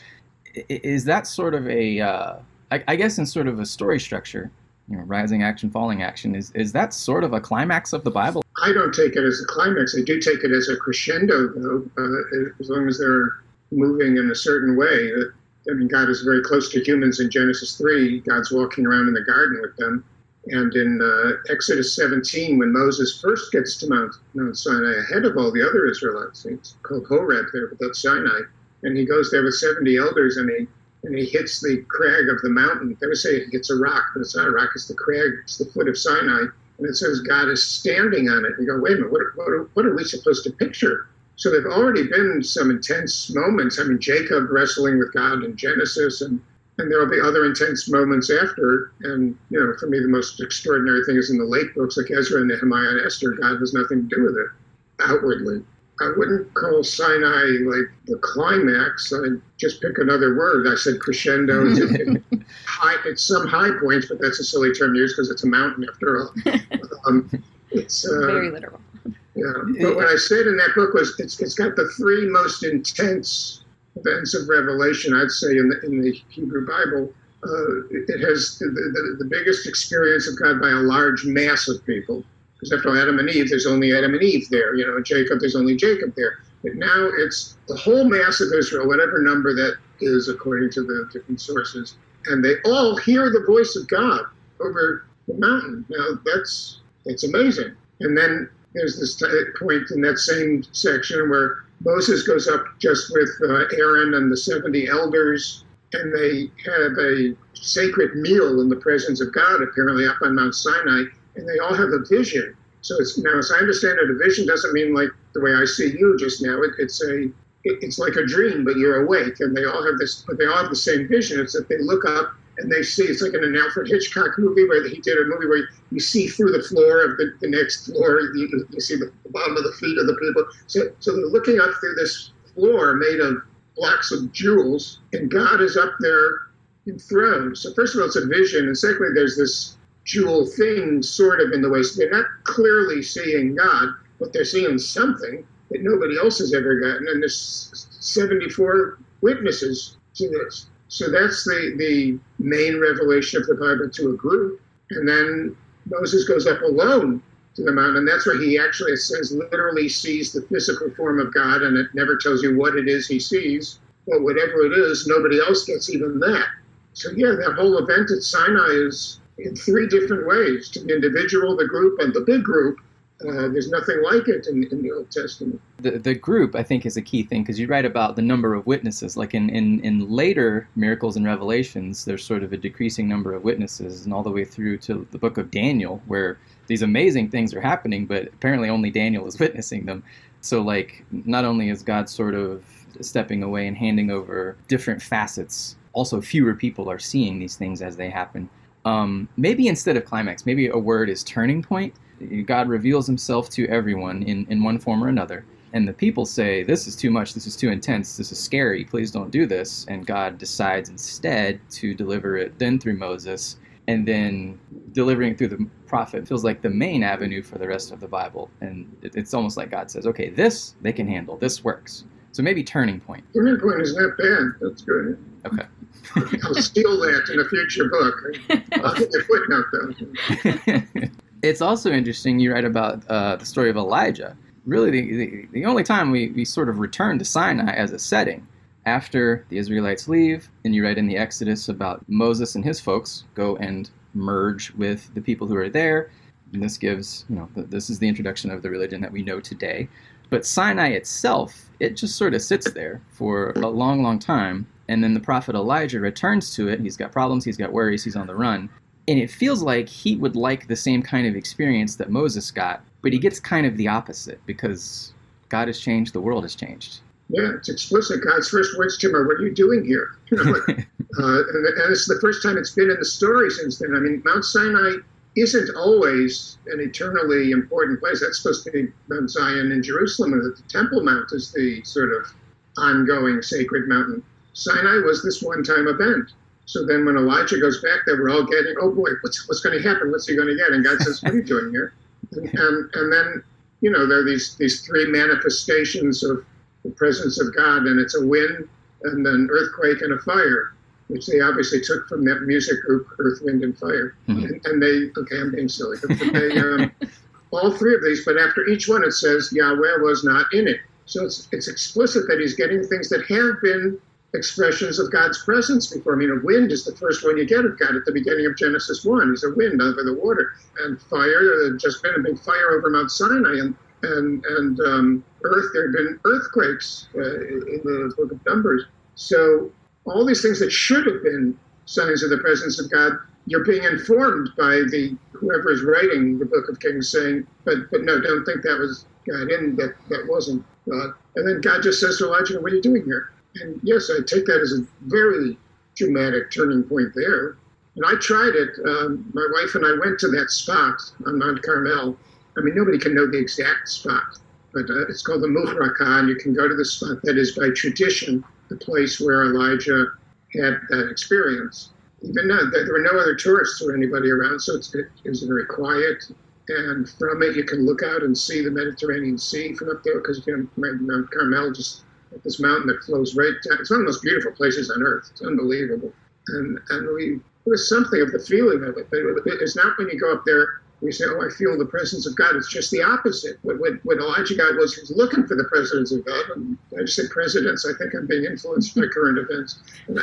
Is that sort of I guess in sort of a story structure, rising action, falling action, is that sort of a climax of the Bible? I don't take it as a climax. I do take it as a crescendo, though, as long as they're moving in a certain way. I mean, God is very close to humans in Genesis 3. God's walking around in the garden with them. And in Exodus 17, when Moses first gets to Mount Sinai ahead of all the other Israelites, it's called Horeb there, but that's Sinai. And he goes there with 70 elders, and he hits the crag of the mountain. They would say it hits a rock, but it's not a rock, it's the crag, it's the foot of Sinai. And it says God is standing on it. And you go, wait a minute, what are we supposed to picture? So there have already been some intense moments. I mean, Jacob wrestling with God in Genesis, and there will be other intense moments after. And, for me, the most extraordinary thing is in the late books like Ezra and Nehemiah and Esther, God has nothing to do with it outwardly. I wouldn't call Sinai like the climax. I'd just pick another word. I said crescendo. It's some high points, but that's a silly term to use because it's a mountain after all. It's Very literal. Yeah, but what I said in that book was it's got the three most intense events of revelation, I'd say, in the Hebrew Bible. It has the biggest experience of God by a large mass of people. Because after all, Adam and Eve, there's only Adam and Eve there. And Jacob, there's only Jacob there. But now it's the whole mass of Israel, whatever number that is according to the different sources. And they all hear the voice of God over the mountain. Now, that's amazing. And then there's this point in that same section where Moses goes up just with Aaron and the 70 elders, and they have a sacred meal in the presence of God, apparently up on Mount Sinai, and they all have a vision. So now, as I understand it, a vision doesn't mean like the way I see you just now. It's like a dream, but you're awake, and they all have the same vision. It's that they look up and they see, it's like in an Alfred Hitchcock movie where he did a movie where you see through the floor of the next floor, you see the bottom of the feet of the people. So they're looking up through this floor made of blocks of jewels, and God is up there enthroned. So first of all, it's a vision, and secondly, there's this jewel thing sort of in the way. So they're not clearly seeing God, but they're seeing something that nobody else has ever gotten, and there's 74 witnesses to this. So that's the main revelation of the Bible to a group. And then Moses goes up alone to the mountain, and that's where he actually, it says, literally sees the physical form of God, and it never tells you what it is he sees. well, whatever it is, nobody else gets even that. So yeah, that whole event at Sinai is in three different ways: to the individual, the group, and the big group. There's nothing like it in the Old Testament. The group, I think, is a key thing, because you write about the number of witnesses. Like in later miracles and revelations, there's sort of a decreasing number of witnesses, and all the way through to the book of Daniel, where these amazing things are happening, but apparently only Daniel is witnessing them. So, like, not only is God sort of stepping away and handing over different facets, also fewer people are seeing these things as they happen. Maybe instead of climax, maybe a word is turning point. God reveals himself to everyone in one form or another. And the people say, this is too much, this is too intense, this is scary, please don't do this. And God decides instead to deliver it then through Moses, and then delivering it through the prophet feels like the main avenue for the rest of the Bible. And it's almost like God says, okay, this they can handle, this works. So maybe turning point. Turning point is not bad. That's good. Okay. I'll steal that in a future book. I'll get a footnote, though. It's also interesting, you write about the story of Elijah. Really, the only time we sort of return to Sinai as a setting, after the Israelites leave, and you write in the Exodus about Moses and his folks go and merge with the people who are there. And this gives, this is the introduction of the religion that we know today. But Sinai itself, it just sort of sits there for a long, long time. And then the prophet Elijah returns to it. He's got problems, he's got worries, he's on the run. And it feels like he would like the same kind of experience that Moses got, but he gets kind of the opposite, because God has changed, the world has changed. Yeah, it's explicit. God's first words to him are, what are you doing here? And it's the first time it's been in the story since then. I mean, Mount Sinai isn't always an eternally important place. That's supposed to be Mount Zion in Jerusalem, and the Temple Mount is the sort of ongoing sacred mountain. Sinai was this one-time event. So then when Elijah goes back there, we're all getting, oh boy, what's going to happen? What's he going to get? And God says, what are you doing here? And then, there are these three manifestations of the presence of God, and it's a wind, and then earthquake, and a fire, which they obviously took from that music group, Earth, Wind, and Fire. Mm-hmm. And they, okay, I'm being silly, but they, all three of these, but after each one it says Yahweh was not in it. So it's explicit that he's getting things that have been expressions of God's presence before. I mean, a wind is the first one you get of God at the beginning of Genesis 1. He's a wind over the water. And fire, there had just been a big fire over Mount Sinai. And earth, there had been earthquakes in the book of Numbers. So all these things that should have been signs of the presence of God, you're being informed by whoever is writing the book of Kings saying, but no, don't think that was God in, that wasn't God. And then God just says to Elijah, what are you doing here? And yes, I take that as a very dramatic turning point there. And I tried it. My wife and I went to that spot on Mount Carmel. I mean, nobody can know the exact spot, but it's called the Muhrakah, and you can go to the spot that is, by tradition, the place where Elijah had that experience. Even now, there were no other tourists or anybody around, so it was very quiet. And from it, you can look out and see the Mediterranean Sea from up there, because Mount Carmel just this mountain that flows right down. It's one of the most beautiful places on earth. It's unbelievable. And there was something of the feeling of it. But it's not when you go up there, we say, oh, I feel the presence of God. It's just the opposite. What Elijah got was, he was looking for the presence of God. And I just said presidents. I think I'm being influenced by current events. And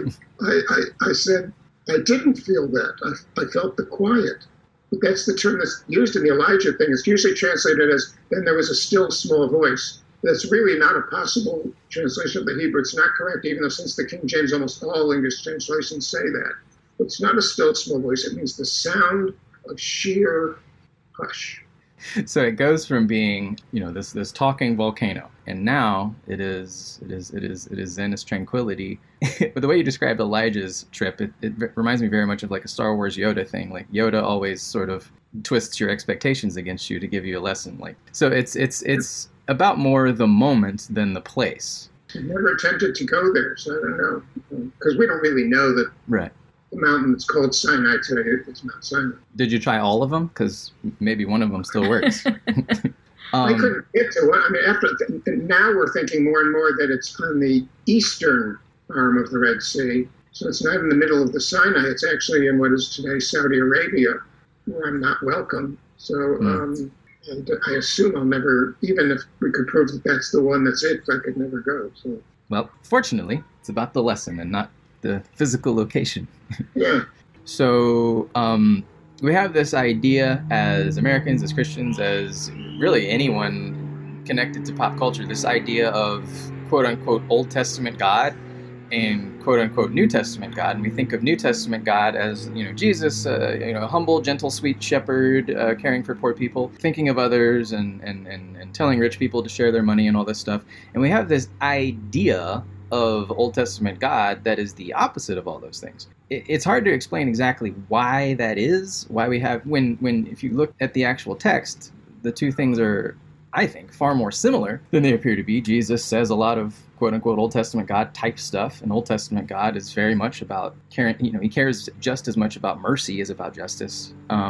I said, I didn't feel that. I felt the quiet. But that's the term that's used in the Elijah thing. It's usually translated as, then there was a still small voice. That's really not a possible translation of the Hebrew. It's not correct, even though since the King James, almost all English translations say that. It's not a still small voice. It means the sound of sheer hush. So it goes from being, this talking volcano, and now it is Zenist tranquility. But the way you described Elijah's trip, it reminds me very much of like a Star Wars Yoda thing. Like Yoda always sort of twists your expectations against you to give you a lesson. Like, so it's about more the moment than the place. I never attempted to go there, so I don't know. Because we don't really know that right. The mountain that's called Sinai today, it's Mount Sinai. Did you try all of them? Because maybe one of them still works. I couldn't get to one. I mean, now we're thinking more and more that it's on the eastern arm of the Red Sea. So it's not in the middle of the Sinai. It's actually in what is today Saudi Arabia, where I'm not welcome. So and I assume I'll never, even if we could prove that that's the one that's it, I could never go. So Well, fortunately, it's about the lesson and not the physical location. Yeah. So we have this idea as Americans, as Christians, as really anyone connected to pop culture, this idea of quote-unquote Old Testament God and quote-unquote New Testament God. And we think of New Testament God as, Jesus, humble, gentle, sweet shepherd, caring for poor people, thinking of others and telling rich people to share their money and all this stuff. And we have this idea of Old Testament God that is the opposite of all those things. It's hard to explain exactly why that is, why we have, when if you look at the actual text, the two things are, I think, far more similar than they appear to be. Jesus says a lot of quote-unquote Old Testament God type stuff, and Old Testament God is very much about caring. He cares just as much about mercy as about justice.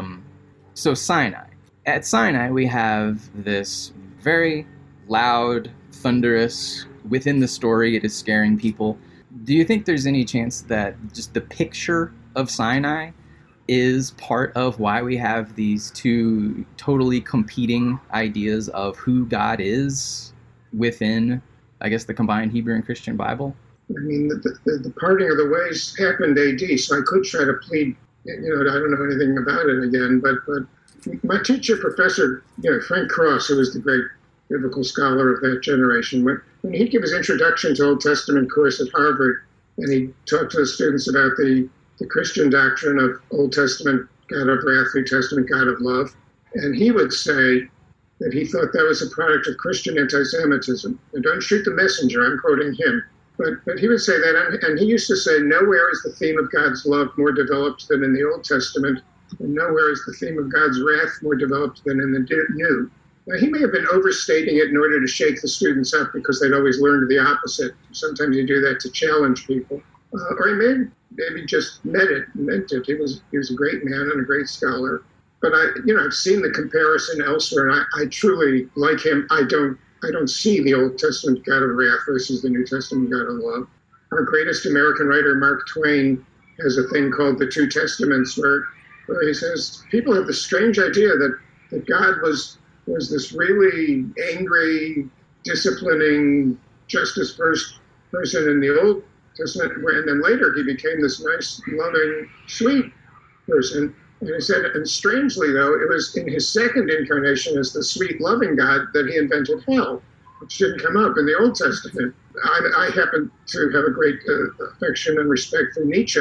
So Sinai. At Sinai, we have this very loud, thunderous, within the story, it is scaring people. Do you think there's any chance that just the picture of Sinai is part of why we have these two totally competing ideas of who God is within, I guess, the combined Hebrew and Christian Bible? I mean, the parting of the ways happened AD, so I could try to plead, I don't know anything about it again, but my teacher, Professor, Frank Cross, who was the great biblical scholar of that generation, when he'd give his introduction to Old Testament course at Harvard, and he talked to the students about the Christian doctrine of Old Testament God of wrath, New Testament God of love, and he would say that he thought that was a product of Christian anti-Semitism. And don't shoot the messenger, I'm quoting him. But he would say that, and he used to say, nowhere is the theme of God's love more developed than in the Old Testament, and nowhere is the theme of God's wrath more developed than in the New. Now, he may have been overstating it in order to shake the students up because they'd always learned the opposite. Sometimes you do that to challenge people. Or he maybe just meant it. He was a great man and a great scholar. But I've seen the comparison elsewhere, and I truly like him. I don't see the Old Testament God of wrath versus the New Testament God of love. Our greatest American writer, Mark Twain, has a thing called the Two Testaments, where he says people have the strange idea that God was this really angry, disciplining, justice first person in the Old Testament, and then later he became this nice, loving, sweet person. And he said, and strangely though, it was in his second incarnation as the sweet, loving God that he invented hell, which didn't come up in the Old Testament. I happen to have a great affection and respect for Nietzsche,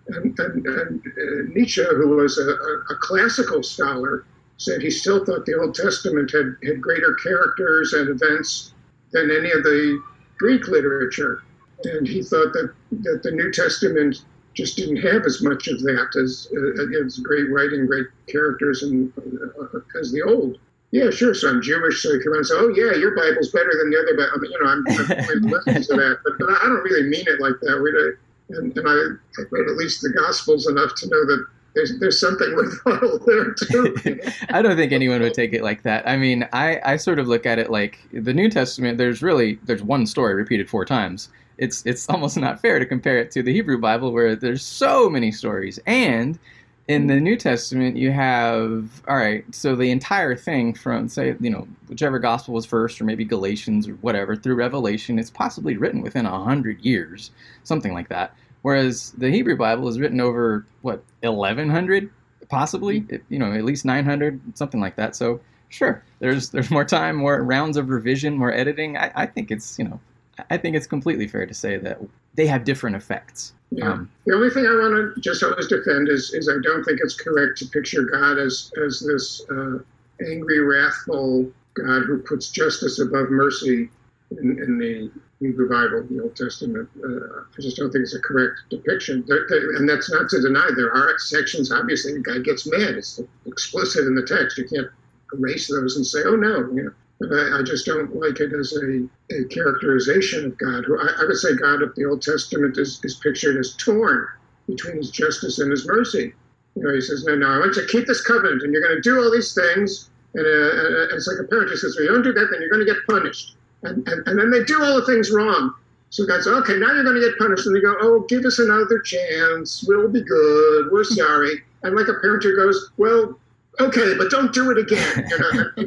and Nietzsche, who was a classical scholar, said he still thought the Old Testament had greater characters and events than any of the Greek literature. And he thought that the New Testament just didn't have as much of that as great writing, great characters, and as the Old. Yeah, sure. So I'm Jewish, so you come around and say, "Oh, yeah, your Bible's better than the other Bible." I mean, I'm listening to that, but I don't really mean it like that. And I read at least the Gospels enough to know that there's something worthwhile there too. I don't think anyone would take it like that. I mean, I sort of look at it like the New Testament. There's one story repeated 4 times. It's almost not fair to compare it to the Hebrew Bible where there's so many stories. And in the New Testament, you have, all right, so the entire thing from, say, whichever gospel was first, or maybe Galatians or whatever, through Revelation, it's possibly written within 100 years, something like that. Whereas the Hebrew Bible is written over, 1,100, possibly, at least 900, something like that. So, sure, there's more time, more rounds of revision, more editing. I think it's, I think it's completely fair to say that they have different effects. Yeah. The only thing I want to just always defend is I don't think it's correct to picture God as this angry, wrathful God who puts justice above mercy in the Hebrew Bible, the Old Testament. I just don't think it's a correct depiction. And that's not to deny there are sections, obviously, the guy gets mad. It's explicit in the text. You can't erase those and say, oh, no, But I just don't like it as a characterization of God. Who I would say God of the Old Testament is pictured as torn between his justice and his mercy. He says, no, I want to keep this covenant, and you're going to do all these things. And it's like a parent who says, well, you don't do that, then you're going to get punished. And then they do all the things wrong. So God says, okay, now you're going to get punished. And they go, oh, give us another chance. We'll be good. We're sorry. And like a parent who goes, well, okay, but don't do it again.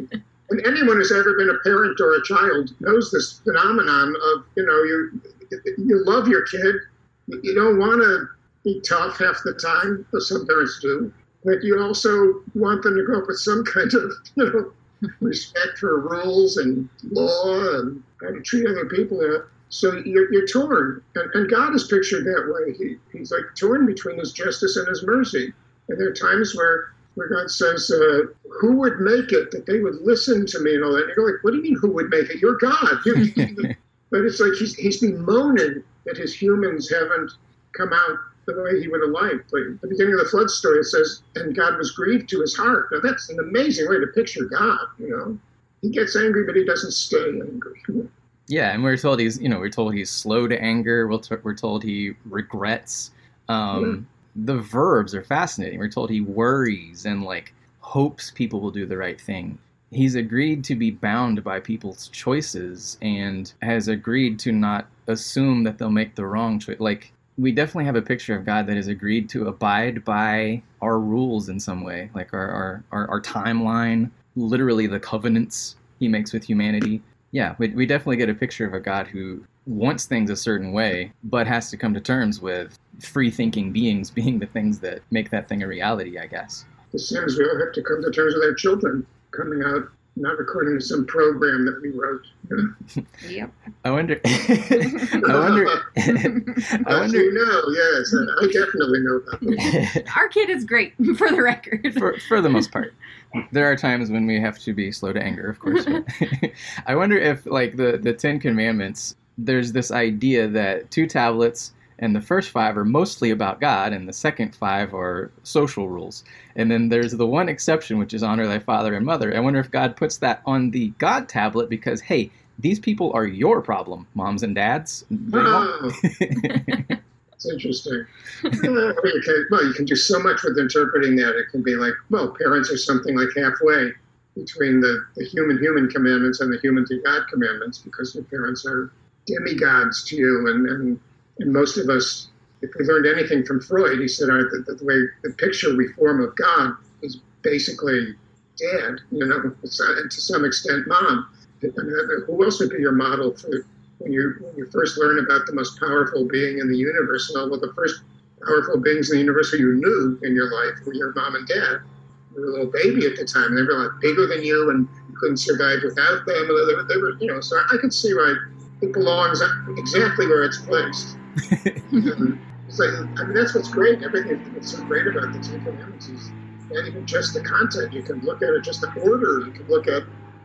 And anyone who's ever been a parent or a child knows this phenomenon of, you love your kid. You don't want to be tough half the time, though some parents do. But you also want them to grow up with some kind of, respect for rules and law and how to treat other people. So you're torn. And God is pictured that way. He's like torn between his justice and his mercy. And there are times where God says, who would make it that they would listen to me and all that? And you go like, what do you mean who would make it? You're God. But it's like he's bemoaning that his humans haven't come out the way he would have liked. Like at the beginning of the flood story, it says, and God was grieved to his heart. Now that's an amazing way to picture God, He gets angry, but he doesn't stay angry. Yeah, and we're told he's slow to anger. We're told he regrets. The verbs are fascinating. We're told he worries and hopes people will do the right thing. He's agreed to be bound by people's choices and has agreed to not assume that they'll make the wrong choice. We definitely have a picture of God that has agreed to abide by our rules in some way, like our timeline, literally the covenants he makes with humanity. Yeah, we definitely get a picture of a God who wants things a certain way, but has to come to terms with free-thinking beings being the things that make that thing a reality, I guess. It seems we all have to come to terms with our children coming out not according to some program that we wrote. Yep. I wonder. Yes, I definitely know about that. Our kid is great, for the record. For the most part. There are times when we have to be slow to anger, of course. But I wonder if, the Ten Commandments, there's this idea that 2 tablets and the first 5 are mostly about God, and the second 5 are social rules. And then there's the one exception, which is honor thy father and mother. I wonder if God puts that on the God tablet because, hey, these people are your problem, moms and dads. It's interesting. You can do so much with interpreting that. It can be parents are something like halfway between the human commandments and the human to God commandments because your parents are demigods to you. And most of us, if we learned anything from Freud, he said the way the picture we form of God is basically dad, and to some extent mom. Who else would be your model for when you first learn about the most powerful being in the universe? The first powerful beings in the universe who you knew in your life were your mom and dad. You were a little baby at the time, and they were bigger than you, and you couldn't survive without them. They were, so I could see why it belongs exactly where it's placed. It's that's what's great. Everything that's so great about the Ten Commandments is not even just the content. You can look at it just the order. You can look at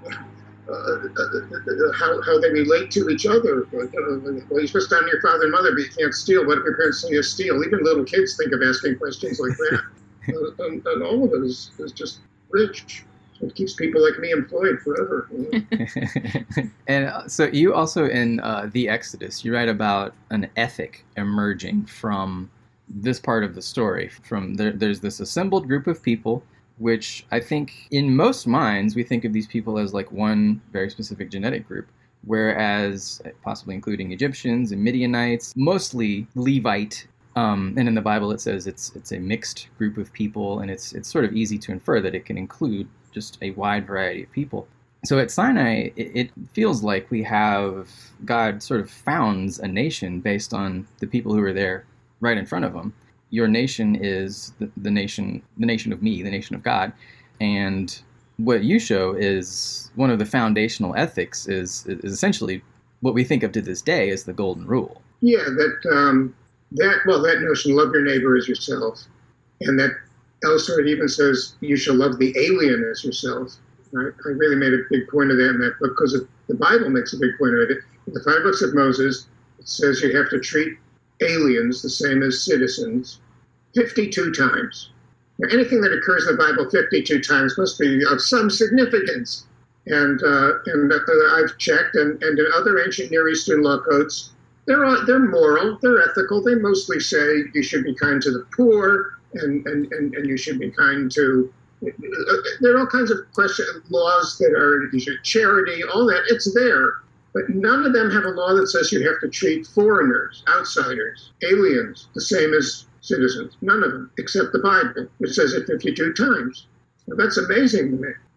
how they relate to each other. You're supposed to honor your father and mother, but you can't steal. What if your parents say you steal? Even little kids think of asking questions like that. And all of it is just rich. It keeps people like me employed forever. And so you also, in The Exodus, you write about an ethic emerging from this part of the story. There's this assembled group of people, which I think in most minds we think of these people as one very specific genetic group, whereas possibly including Egyptians and Midianites, mostly Levite. And in the Bible it says it's a mixed group of people, and it's sort of easy to infer that it can include just a wide variety of people. So at Sinai, it feels like we have God sort of founds a nation based on the people who are there right in front of him. Your nation is the nation of me, the nation of God. And what you show is one of the foundational ethics is essentially what we think of to this day as the golden rule. Yeah, that notion, love your neighbor as yourself, and that elsewhere it even says you shall love the alien as yourself. Right? I really made a big point of that in that book because the Bible makes a big point of it. In the 5 books of Moses, it says you have to treat aliens the same as citizens 52 times. Now, anything that occurs in the Bible 52 times must be of some significance. And I've checked, and in other ancient Near Eastern law codes, they're moral, they're ethical. They mostly say you should be kind to the poor, and you should be kind to. There are all kinds of laws that are charity, all that. It's there, but none of them have a law that says you have to treat foreigners, outsiders, aliens the same as citizens. None of them, except the Bible, which says it 52 times. Now, that's amazing to me.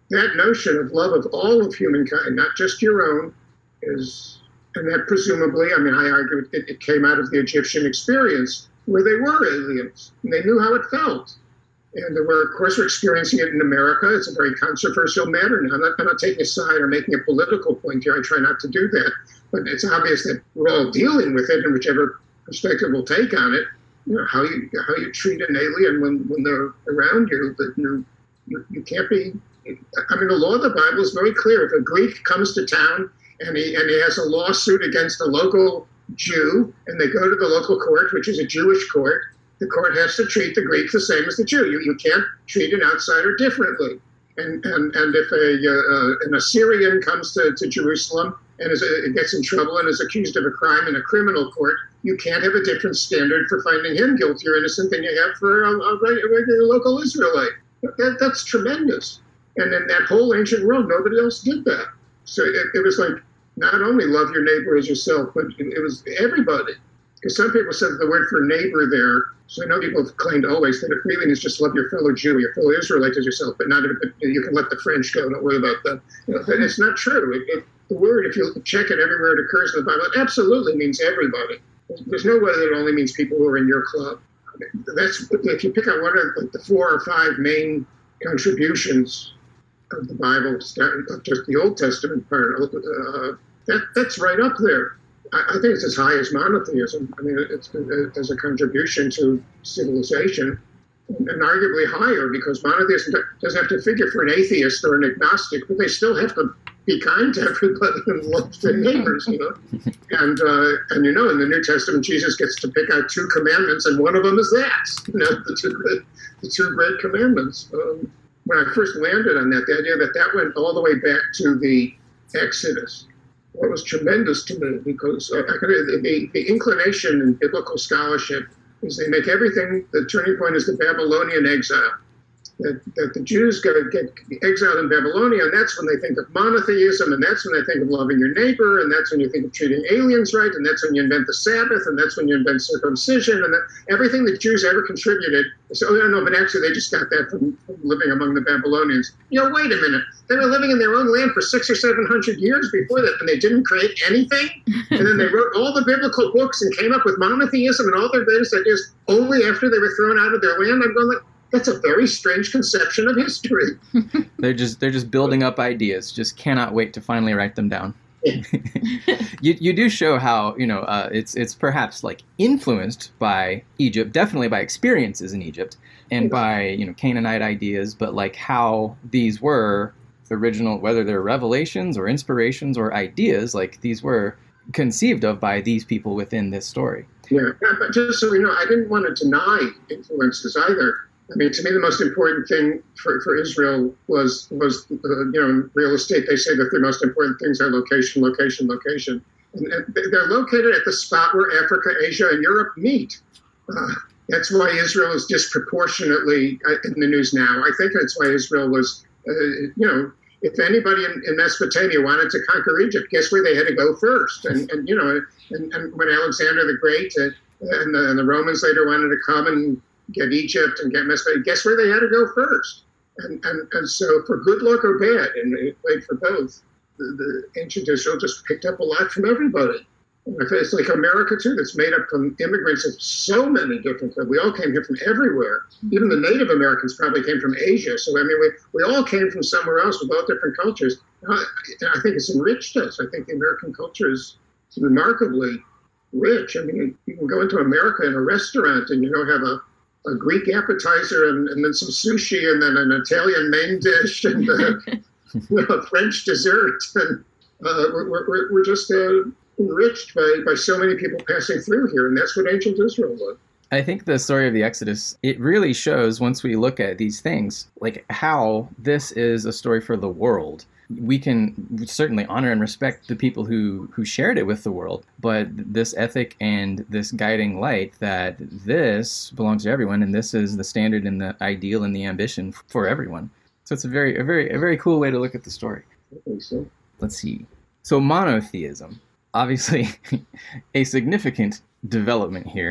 that notion of love of all of humankind, not just your own, and that presumably, I mean, I argue it came out of the Egyptian experience where they were aliens and they knew how it felt. And of course, we're experiencing it in America. It's a very controversial matter. Now, I'm not taking a side or making a political point here. I try not to do that. But it's obvious that we're all dealing with it in whichever perspective we'll take on it. You know, how you treat an alien when they're around you, but you can't be. I mean, the law of the Bible is very clear. If a Greek comes to town and he has a lawsuit against a local Jew, and they go to the local court, which is a Jewish court, the court has to treat the Greek the same as the Jew. You can't treat an outsider differently. And if an Assyrian comes to Jerusalem and gets in trouble and is accused of a crime in a criminal court, you can't have a different standard for finding him guilty or innocent than you have for a regular local Israelite. That's tremendous. And in that whole ancient world, nobody else did that. So it was like, not only love your neighbor as yourself, but it was everybody. Because some people said the word for neighbor there, so I know people have claimed always that it really means just love your fellow Jew, your fellow Israelite as yourself, but not you can let the French go, don't worry about that. But it's not true. The word, if you check it everywhere it occurs in the Bible, it absolutely means everybody. There's no way that it only means people who are in your club. That's if you pick out what are the 4 or 5 main contributions of the Bible, just the Old Testament part, that's right up there. I think it's as high as monotheism. I mean, it's as a contribution to civilization, and arguably higher, because monotheism doesn't have to figure for an atheist or an agnostic, but they still have to be kind to everybody and love their neighbors, you know. And you know, in the New Testament, Jesus gets to pick out 2 commandments, and one of them is that, you know, the two great commandments. When I first landed on that, the idea that went all the way back to the Exodus. What was tremendous to me, because the inclination in biblical scholarship is they make everything, the turning point is the Babylonian exile. That the Jews get exiled in Babylonia, and that's when they think of monotheism, and that's when they think of loving your neighbor, and that's when you think of treating aliens right, and that's when you invent the Sabbath, and that's when you invent circumcision, and everything the Jews ever contributed. So, no, but actually they just got that from living among the Babylonians. You know, wait a minute. They were living in their own land for 600 or 700 years before that, and they didn't create anything? And then they wrote all the biblical books and came up with monotheism and all their various ideas only after they were thrown out of their land? I'm going like, that's a very strange conception of history. They're just building up ideas. Just cannot wait to finally write them down. You do show how, you know, it's perhaps like influenced by Egypt, definitely by experiences in Egypt, and by, you know, Canaanite ideas, but like how these were original, whether they're revelations or inspirations or ideas, like these were conceived of by these people within this story. Yeah, but just so we know, I didn't want to deny influences either. I mean, to me, the most important thing for Israel was you know, in real estate, they say that the most important things are location, location, location. And they're located at the spot where Africa, Asia, and Europe meet. That's why Israel is disproportionately in the news now. I think that's why Israel was, you know, if anybody in Mesopotamia wanted to conquer Egypt, guess where they had to go first? And you know, and when Alexander the Great and the Romans later wanted to come and get Egypt and get Mesopotamia, guess where they had to go first? And so for good luck or bad, and it played for both, the ancient Israel just picked up a lot from everybody. And it's like America, too, that's made up from immigrants of so many different places. We all came here from everywhere. Even the Native Americans probably came from Asia. So, I mean, we all came from somewhere else with all different cultures. I think it's enriched us. I think the American culture is remarkably rich. I mean, you can go into America in a restaurant and, you know, have a Greek appetizer and then some sushi and then an Italian main dish and you know, a French dessert. And we're just enriched by so many people passing through here, and that's what ancient Israel was. I think the story of the Exodus, it really shows, once we look at these things, like how this is a story for the world. We can certainly honor and respect the people who shared it with the world, but this ethic and this guiding light that this belongs to everyone, and this is the standard and the ideal and the ambition for everyone. So it's a very cool way to look at the story. I think so. Let's see. So monotheism, obviously a significant development here.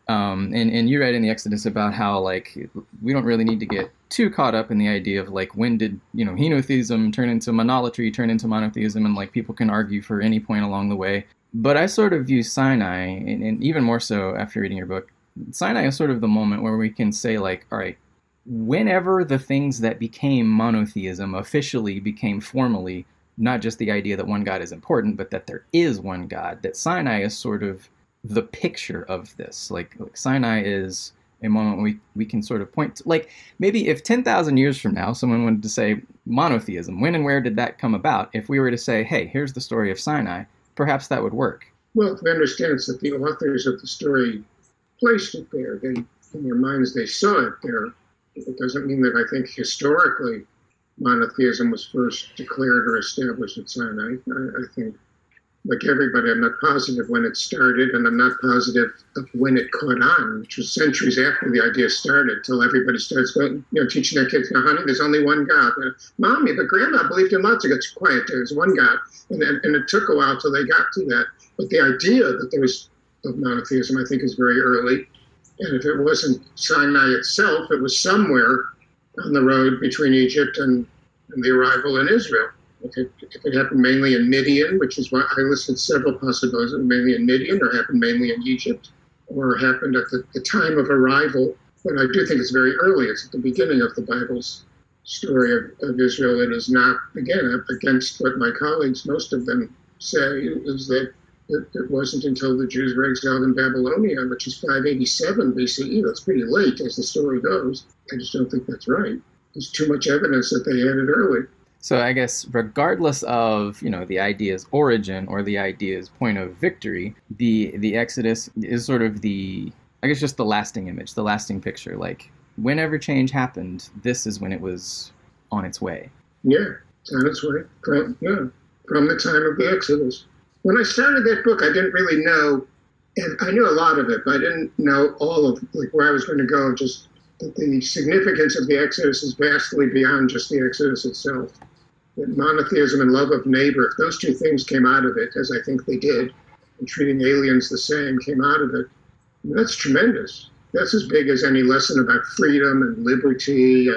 And you read in the Exodus about how, like, we don't really need to get too caught up in the idea of, like, when did, henotheism turn into monolatry, turn into monotheism, and, like, people can argue for any point along the way. But I sort of view Sinai, and even more so after reading your book, Sinai is sort of the moment where we can say, like, all right, whenever the things that became monotheism officially became formally not just the idea that one God is important, but that there is one God, that Sinai is sort of the picture of this. Like Sinai is a moment we can sort of point to, like, maybe if 10,000 years from now someone wanted to say monotheism, when and where did that come about? If we were to say, hey, here's the story of Sinai, perhaps that would work. Well, the understanding that the authors of the story placed it there. They, in their minds, they saw it there. It doesn't mean that I think historically monotheism was first declared or established at Sinai. I think, like everybody, I'm not positive when it started, and I'm not positive of when it caught on, which was centuries after the idea started, till everybody starts going, teaching their kids, now, honey, there's only one God. Mommy, but Grandma believed in lots of God. Quiet, there's one God. And it took a while till they got to that. But the idea that there was of monotheism, I think, is very early. And if it wasn't Sinai itself, it was somewhere on the road between Egypt and the arrival in Israel. If it happened mainly in Midian, which is why I listed several possibilities, mainly in Midian, or happened mainly in Egypt, or happened at the time of arrival. But I do think it's very early. It's at the beginning of the Bible's story of Israel. It is not, again, against what my colleagues, most of them say, is that it wasn't until the Jews were exiled in Babylonia, which is 587 BCE. That's pretty late as the story goes. I just don't think that's right. There's too much evidence that they had it early. So I guess regardless of, the idea's origin or the idea's point of victory, the Exodus is sort of just the lasting image, the lasting picture. Like, whenever change happened, this is when it was on its way. Yeah, it's on its way. From the time of the Exodus. When I started that book, I didn't really know, and I knew a lot of it, but I didn't know all of, like, where I was going to go, just that the significance of the Exodus is vastly beyond just the Exodus itself. That monotheism and love of neighbor, if those two things came out of it, as I think they did, and treating aliens the same came out of it, that's tremendous. That's as big as any lesson about freedom and liberty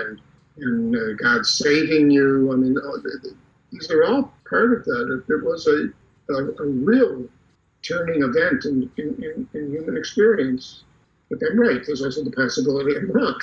and God saving you. I mean, these are all part of that. It was a real turning event in human experience. But I'm right. There's also the possibility I'm wrong.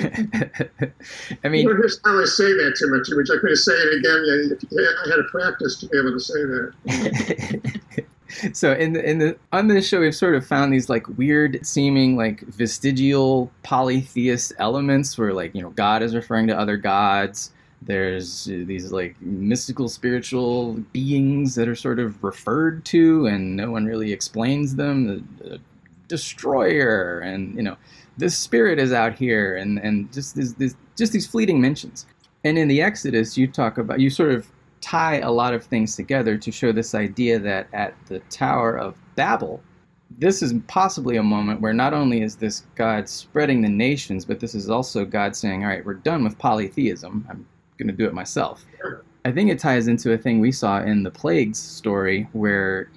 I mean, you don't hear scholars say that too much. Would you like me to say it again? I had to practice to be able to say that. So on this show, we've sort of found these like weird seeming like vestigial polytheist elements where like, God is referring to other gods. There's these like mystical spiritual beings that are sort of referred to and no one really explains them. The destroyer and, this spirit is out here and just these fleeting mentions. And in the Exodus, you sort of tie a lot of things together to show this idea that at the Tower of Babel, this is possibly a moment where not only is this God spreading the nations, but this is also God saying, all right, we're done with polytheism. I'm going to do it myself. I think it ties into a thing we saw in the plagues story where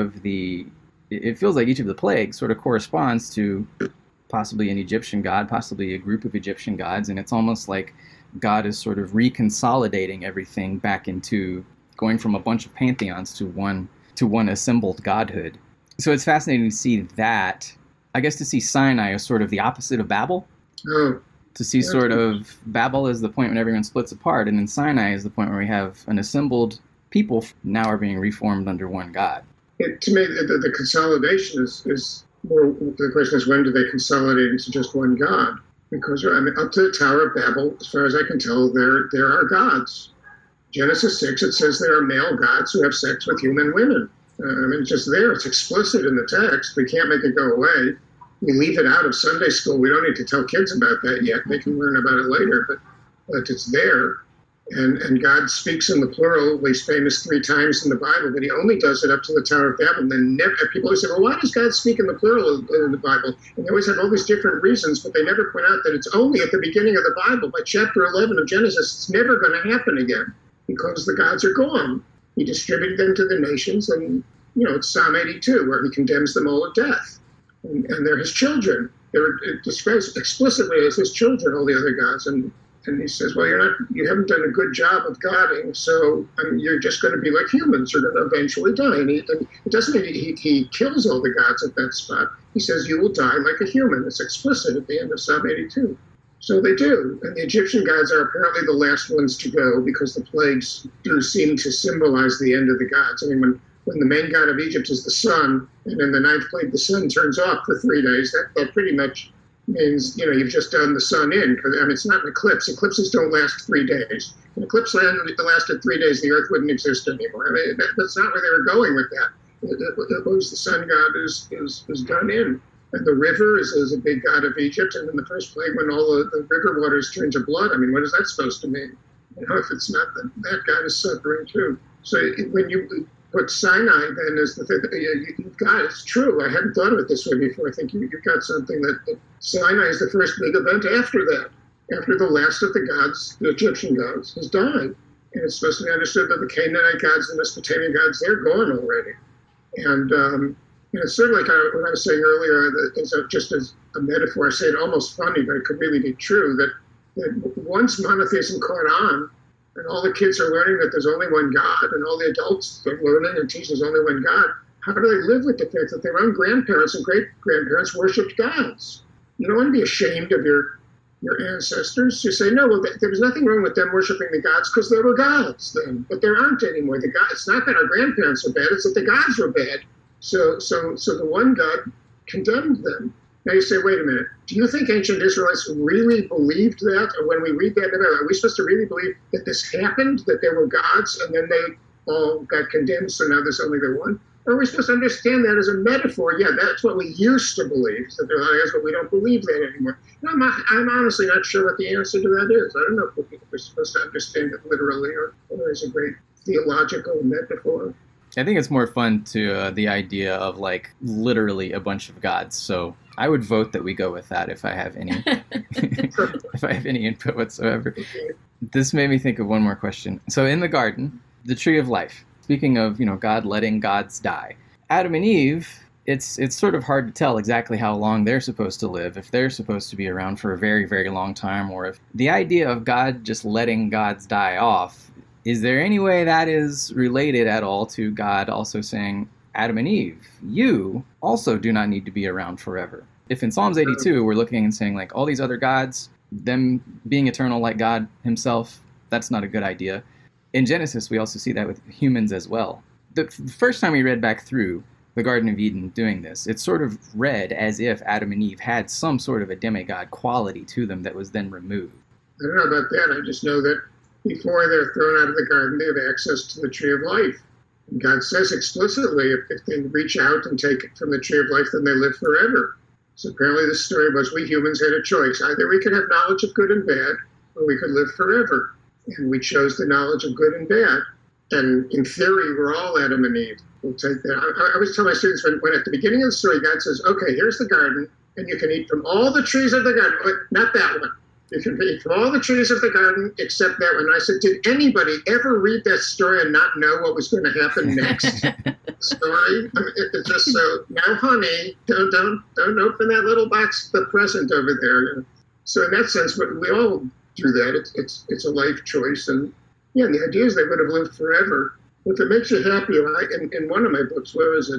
it feels like each of the plagues sort of corresponds to possibly an Egyptian god, possibly a group of Egyptian gods, and it's almost like God is sort of reconsolidating everything back into going from a bunch of pantheons to one assembled godhood. So it's fascinating to see that. I guess to see Sinai as sort of the opposite of Babel. Oh. To see sort of Babel is the point when everyone splits apart, and then Sinai is the point where we have an assembled people now are being reformed under one God. To me, the consolidation is more, the question is when do they consolidate into just one God? Because up to the Tower of Babel, as far as I can tell, there are gods. Genesis 6, it says there are male gods who have sex with human women. It's just there. It's explicit in the text. We can't make it go away. We leave it out of Sunday school. We don't need to tell kids about that yet. They can learn about it later, but it's there. And God speaks in the plural, at least famous 3 times in the Bible, but he only does it up to the Tower of Babel. And then people always say, well, why does God speak in the plural in the Bible? And they always have all these different reasons, but they never point out that it's only at the beginning of the Bible. By chapter 11 of Genesis, it's never going to happen again because the gods are gone. He distributed them to the nations, and, it's Psalm 82, where he condemns them all to death. and they're his children. They're described explicitly as his children, all the other gods. And he says, well, you haven't done a good job of guarding, so you're just going to be like humans. You're going to eventually die. And it doesn't mean he kills all the gods at that spot. He says, you will die like a human. It's explicit at the end of Psalm 82. So they do. And the Egyptian gods are apparently the last ones to go because the plagues do seem to symbolize the end of the gods. I mean, when the main god of Egypt is the sun, and in the ninth plague the sun turns off for 3 days, that pretty much means, you've just done the sun in. Because it's not an eclipse. Eclipses don't last 3 days. An eclipse lasted 3 days, the earth wouldn't exist anymore. I mean, that's not where they were going with that. It was the sun god is done in. And the river is a big god of Egypt. And in the first plague, when all the river waters turn to blood, I mean, what is that supposed to mean? If it's not that god is suffering too. So when you put Sinai then as the thing, you've got, it's true. I hadn't thought of it this way before. I think you've got something that Sinai is the first big event after that, after the last of the gods, the Egyptian gods, has died. And it's supposed to be understood that the Canaanite gods, the Mesopotamian gods, they're gone already. And it's sort of like what I was saying earlier, just as a metaphor, I say it almost funny, but it could really be true, that once monotheism caught on, and all the kids are learning that there's only one God, and all the adults are learning and teach there's only one God, how do they live with the fact that their own grandparents and great-grandparents worshipped gods? You don't want to be ashamed of your ancestors. You say, no, well, there was nothing wrong with them worshiping the gods because they were gods then, but there aren't anymore. It's not that our grandparents are bad, it's that the gods were bad. So the one God condemned them. Now you say, wait a minute, do you think ancient Israelites really believed that? Or when we read that, are we supposed to really believe that this happened, that there were gods, and then they all got condemned, so now there's only the one? Or are we supposed to understand that as a metaphor? Yeah, that's what we used to believe, that there are gods, but we don't believe that anymore. I'm honestly not sure what the answer to that is. I don't know if we're supposed to understand it literally or as a great theological metaphor. I think it's more fun to the idea of like literally a bunch of gods. So I would vote that we go with that if I have any if I have any input whatsoever. This made me think of one more question. So in the garden, the tree of life. Speaking of, God letting gods die. Adam and Eve, it's sort of hard to tell exactly how long they're supposed to live, if they're supposed to be around for a very, very long time, or if the idea of God just letting gods die off. Is there any way that is related at all to God also saying, Adam and Eve, you also do not need to be around forever? If in Psalms 82 we're looking and saying like all these other gods, them being eternal like God himself, that's not a good idea. In Genesis we also see that with humans as well. The first time we read back through the Garden of Eden doing this, it's sort of read as if Adam and Eve had some sort of a demigod quality to them that was then removed. I don't know about that. I just know that before they're thrown out of the garden, they have access to the tree of life. And God says explicitly, if they reach out and take it from the tree of life, then they live forever. So apparently the story was we humans had a choice. Either we could have knowledge of good and bad, or we could live forever. And we chose the knowledge of good and bad. And in theory, we're all Adam and Eve. We'll take that. I always tell my students when at the beginning of the story, God says, okay, here's the garden, and you can eat from all the trees of the garden, but not that one. You can eat from all the trees of the garden except that one. I said, did anybody ever read that story and not know what was going to happen next? Story? I mean, it's just so, now honey, don't open that little box, the present over there. So in that sense, we all do that. It's a life choice. And yeah, the idea is they would have lived forever. If it makes you happy, in one of my books, where is it?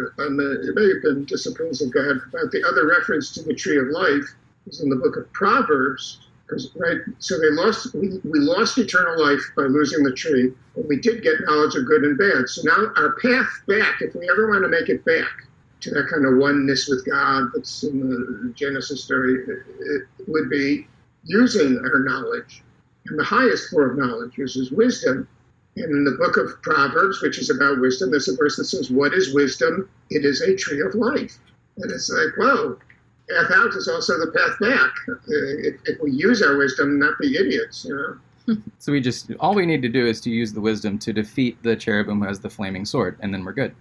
It may have been Disciplines of God, about the other reference to the tree of life. Is in the book of Proverbs, right? So we lost eternal life by losing the tree, but we did get knowledge of good and bad. So now our path back, if we ever want to make it back to that kind of oneness with God that's in the Genesis story, it would be using our knowledge. And the highest form of knowledge is wisdom. And in the book of Proverbs, which is about wisdom, there's a verse that says, what is wisdom? It is a tree of life. And it's like, whoa. Path out is also the path back. If we use our wisdom, not be idiots, So all we need to do is to use the wisdom to defeat the cherubim who has the flaming sword, and then we're good.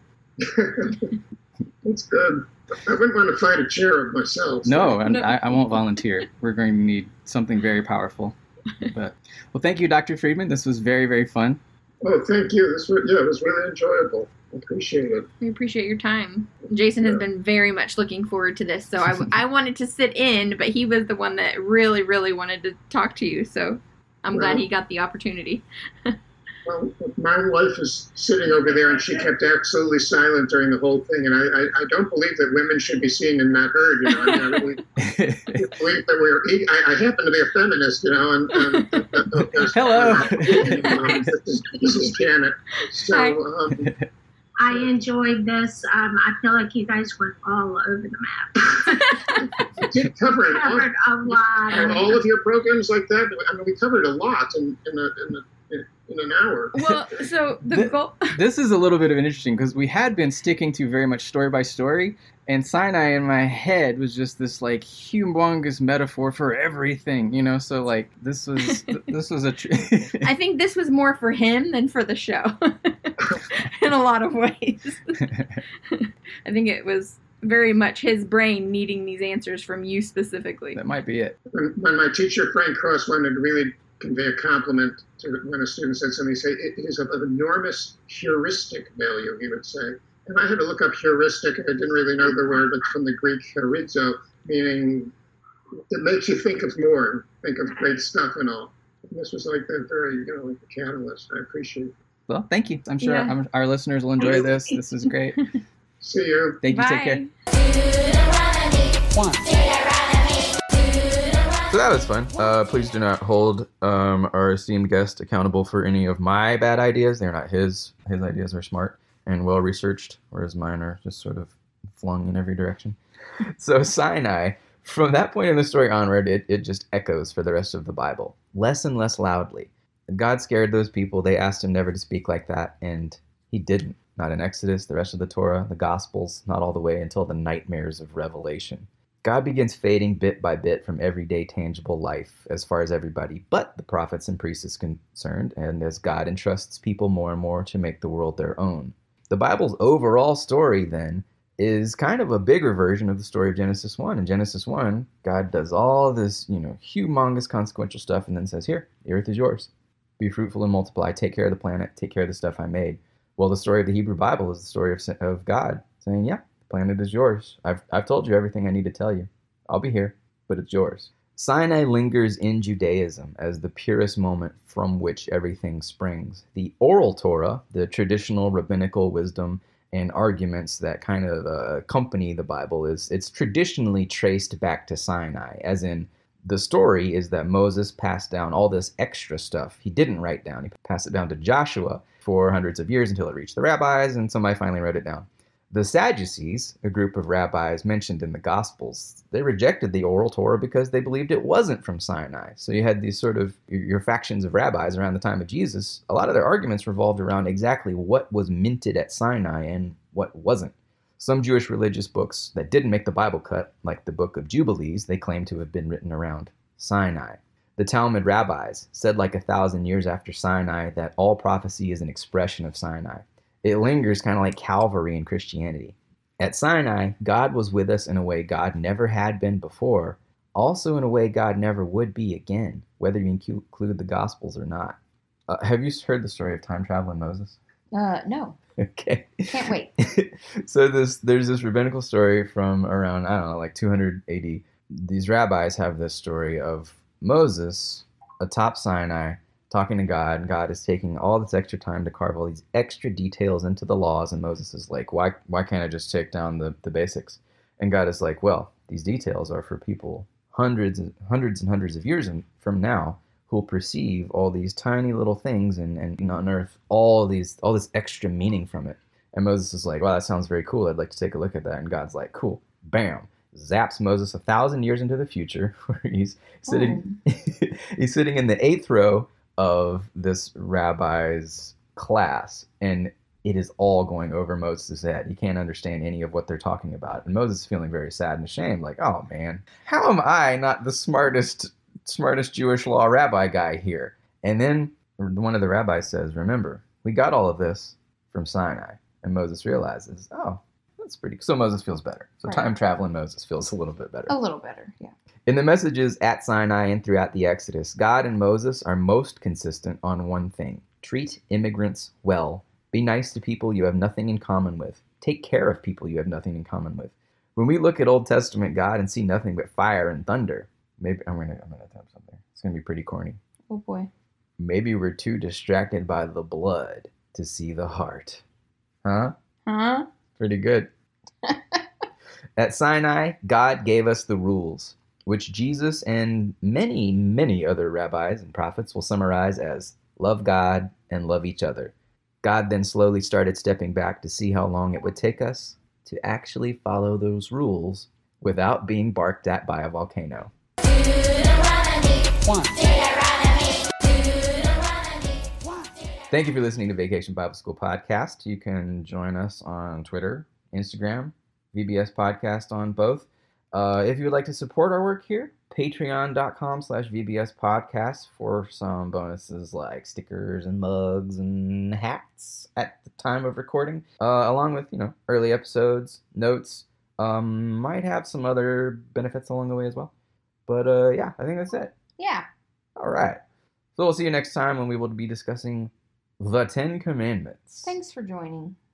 That's good. I wouldn't want to fight a cherub myself. No, I won't volunteer. We're going to need something very powerful. Well, thank you, Dr. Friedman. This was very, very fun. Oh, thank you. It was really enjoyable. appreciate it. We appreciate your time. Jason has Yeah. been very much looking forward to this, so I wanted to sit in, but he was the one that really, really wanted to talk to you, so I'm glad he got the opportunity. Well, my wife is sitting over there, and she kept absolutely silent during the whole thing. And I don't believe that women should be seen and not heard. You know, I mean, I really believe that we're. I happen to be a feminist, you know, and Hello. This is Janet. So. Hi. I enjoyed this. I feel like you guys went all over the map. We did cover it. Covered a lot. Are all of your programs like that? I mean, we covered a lot in an hour. Well, so the goal... This is a little bit of an interesting because we had been sticking to very much story by story, and Sinai in my head was just this like humongous metaphor for everything, you know. So like this was I think this was more for him than for the show in a lot of ways. I think it was very much his brain needing these answers from you specifically. That might be it. When my teacher Frank Cross wanted to really convey a compliment to when a student said something, he'd say it is of enormous heuristic value, he would say. And I had to look up heuristic, and I didn't really know the word, but from the Greek heurizo, meaning it makes you think of more, think of great stuff and all. And this was like the very, you know, like the catalyst. I appreciate it. Well, thank you. I'm sure Yeah. our listeners will enjoy this. This is great. See you. Thank you. Bye. Take care. So that was fun. Please do not hold our esteemed guest accountable for any of my bad ideas. They're not his. His ideas are smart and well researched, whereas mine are just sort of flung in every direction. So Sinai, from that point in the story onward, it just echoes for the rest of the Bible, less and less loudly. God scared those people. They asked him never to speak like that, and he didn't. Not in Exodus, the rest of the Torah, the Gospels, not all the way until the nightmares of Revelation. God begins fading bit by bit from everyday tangible life as far as everybody but the prophets and priests is concerned, and as God entrusts people more and more to make the world their own. The Bible's overall story, then, is kind of a bigger version of the story of Genesis 1. In Genesis 1, God does all this, humongous consequential stuff and then says, here, the earth is yours. Be fruitful and multiply. Take care of the planet. Take care of the stuff I made. Well, the story of the Hebrew Bible is the story of God saying, yeah, the planet is yours. I've told you everything I need to tell you. I'll be here, but it's yours. Sinai lingers in Judaism as the purest moment from which everything springs. The oral Torah, the traditional rabbinical wisdom and arguments that kind of accompany the Bible, it's traditionally traced back to Sinai, as in the story is that Moses passed down all this extra stuff he didn't write down. He passed it down to Joshua for hundreds of years until it reached the rabbis, and somebody finally wrote it down. The Sadducees, a group of rabbis mentioned in the Gospels, they rejected the oral Torah because they believed it wasn't from Sinai. So you had these sort of your factions of rabbis around the time of Jesus. A lot of their arguments revolved around exactly what was minted at Sinai and what wasn't. Some Jewish religious books that didn't make the Bible cut, like the Book of Jubilees, they claim to have been written around Sinai. The Talmud rabbis said like 1,000 years after Sinai that all prophecy is an expression of Sinai. It lingers kind of like Calvary in Christianity. At Sinai, God was with us in a way God never had been before, also in a way God never would be again, whether you include the Gospels or not. Have you heard the story of time travel and Moses? No. Okay. Can't wait. So there's this rabbinical story from around, 200 AD. These rabbis have this story of Moses atop Sinai talking to God, and God is taking all this extra time to carve all these extra details into the laws, and Moses is like, why can't I just take down the basics? And God is like, well, these details are for people hundreds and hundreds of years from now who will perceive all these tiny little things and unearth all this extra meaning from it. And Moses is like, wow, that sounds very cool. I'd like to take a look at that. And God's like, cool. Bam. Zaps Moses 1,000 years into the future, where he's sitting he's sitting in the 8th row of this rabbi's class, and it is all going over Moses' head. He can't understand any of what they're talking about. And Moses is feeling very sad and ashamed, like, oh man, how am I not the smartest Jewish law rabbi guy here? And then one of the rabbis says, remember, we got all of this from Sinai. And Moses realizes, oh, that's pretty cool. So Moses feels better. So Right. time traveling Moses feels a little bit better. A little better, yeah. In the messages at Sinai and throughout the Exodus, God and Moses are most consistent on one thing: treat immigrants well Be nice to people you have nothing in common with. Take care of people you have nothing in common with. When we look at Old Testament God and see nothing but fire and thunder, maybe I'm gonna attempt something. It's gonna be pretty corny. Oh boy. Maybe we're too distracted by the blood to see the heart. Huh? Huh? Pretty good. At Sinai, God gave us the rules, which Jesus and many, many other rabbis and prophets will summarize as love God and love each other. God then slowly started stepping back to see how long it would take us to actually follow those rules without being barked at by a volcano. Thank you for listening to Vacation Bible School Podcast. You can join us on Twitter, Instagram, VBS Podcast on both. If you would like to support our work here, patreon.com/VBS Podcast for some bonuses like stickers and mugs and hats at the time of recording, along with, early episodes, notes, might have some other benefits along the way as well. But yeah, I think that's it. Yeah. All right. So we'll see you next time when we will be discussing the 10 Commandments. Thanks for joining.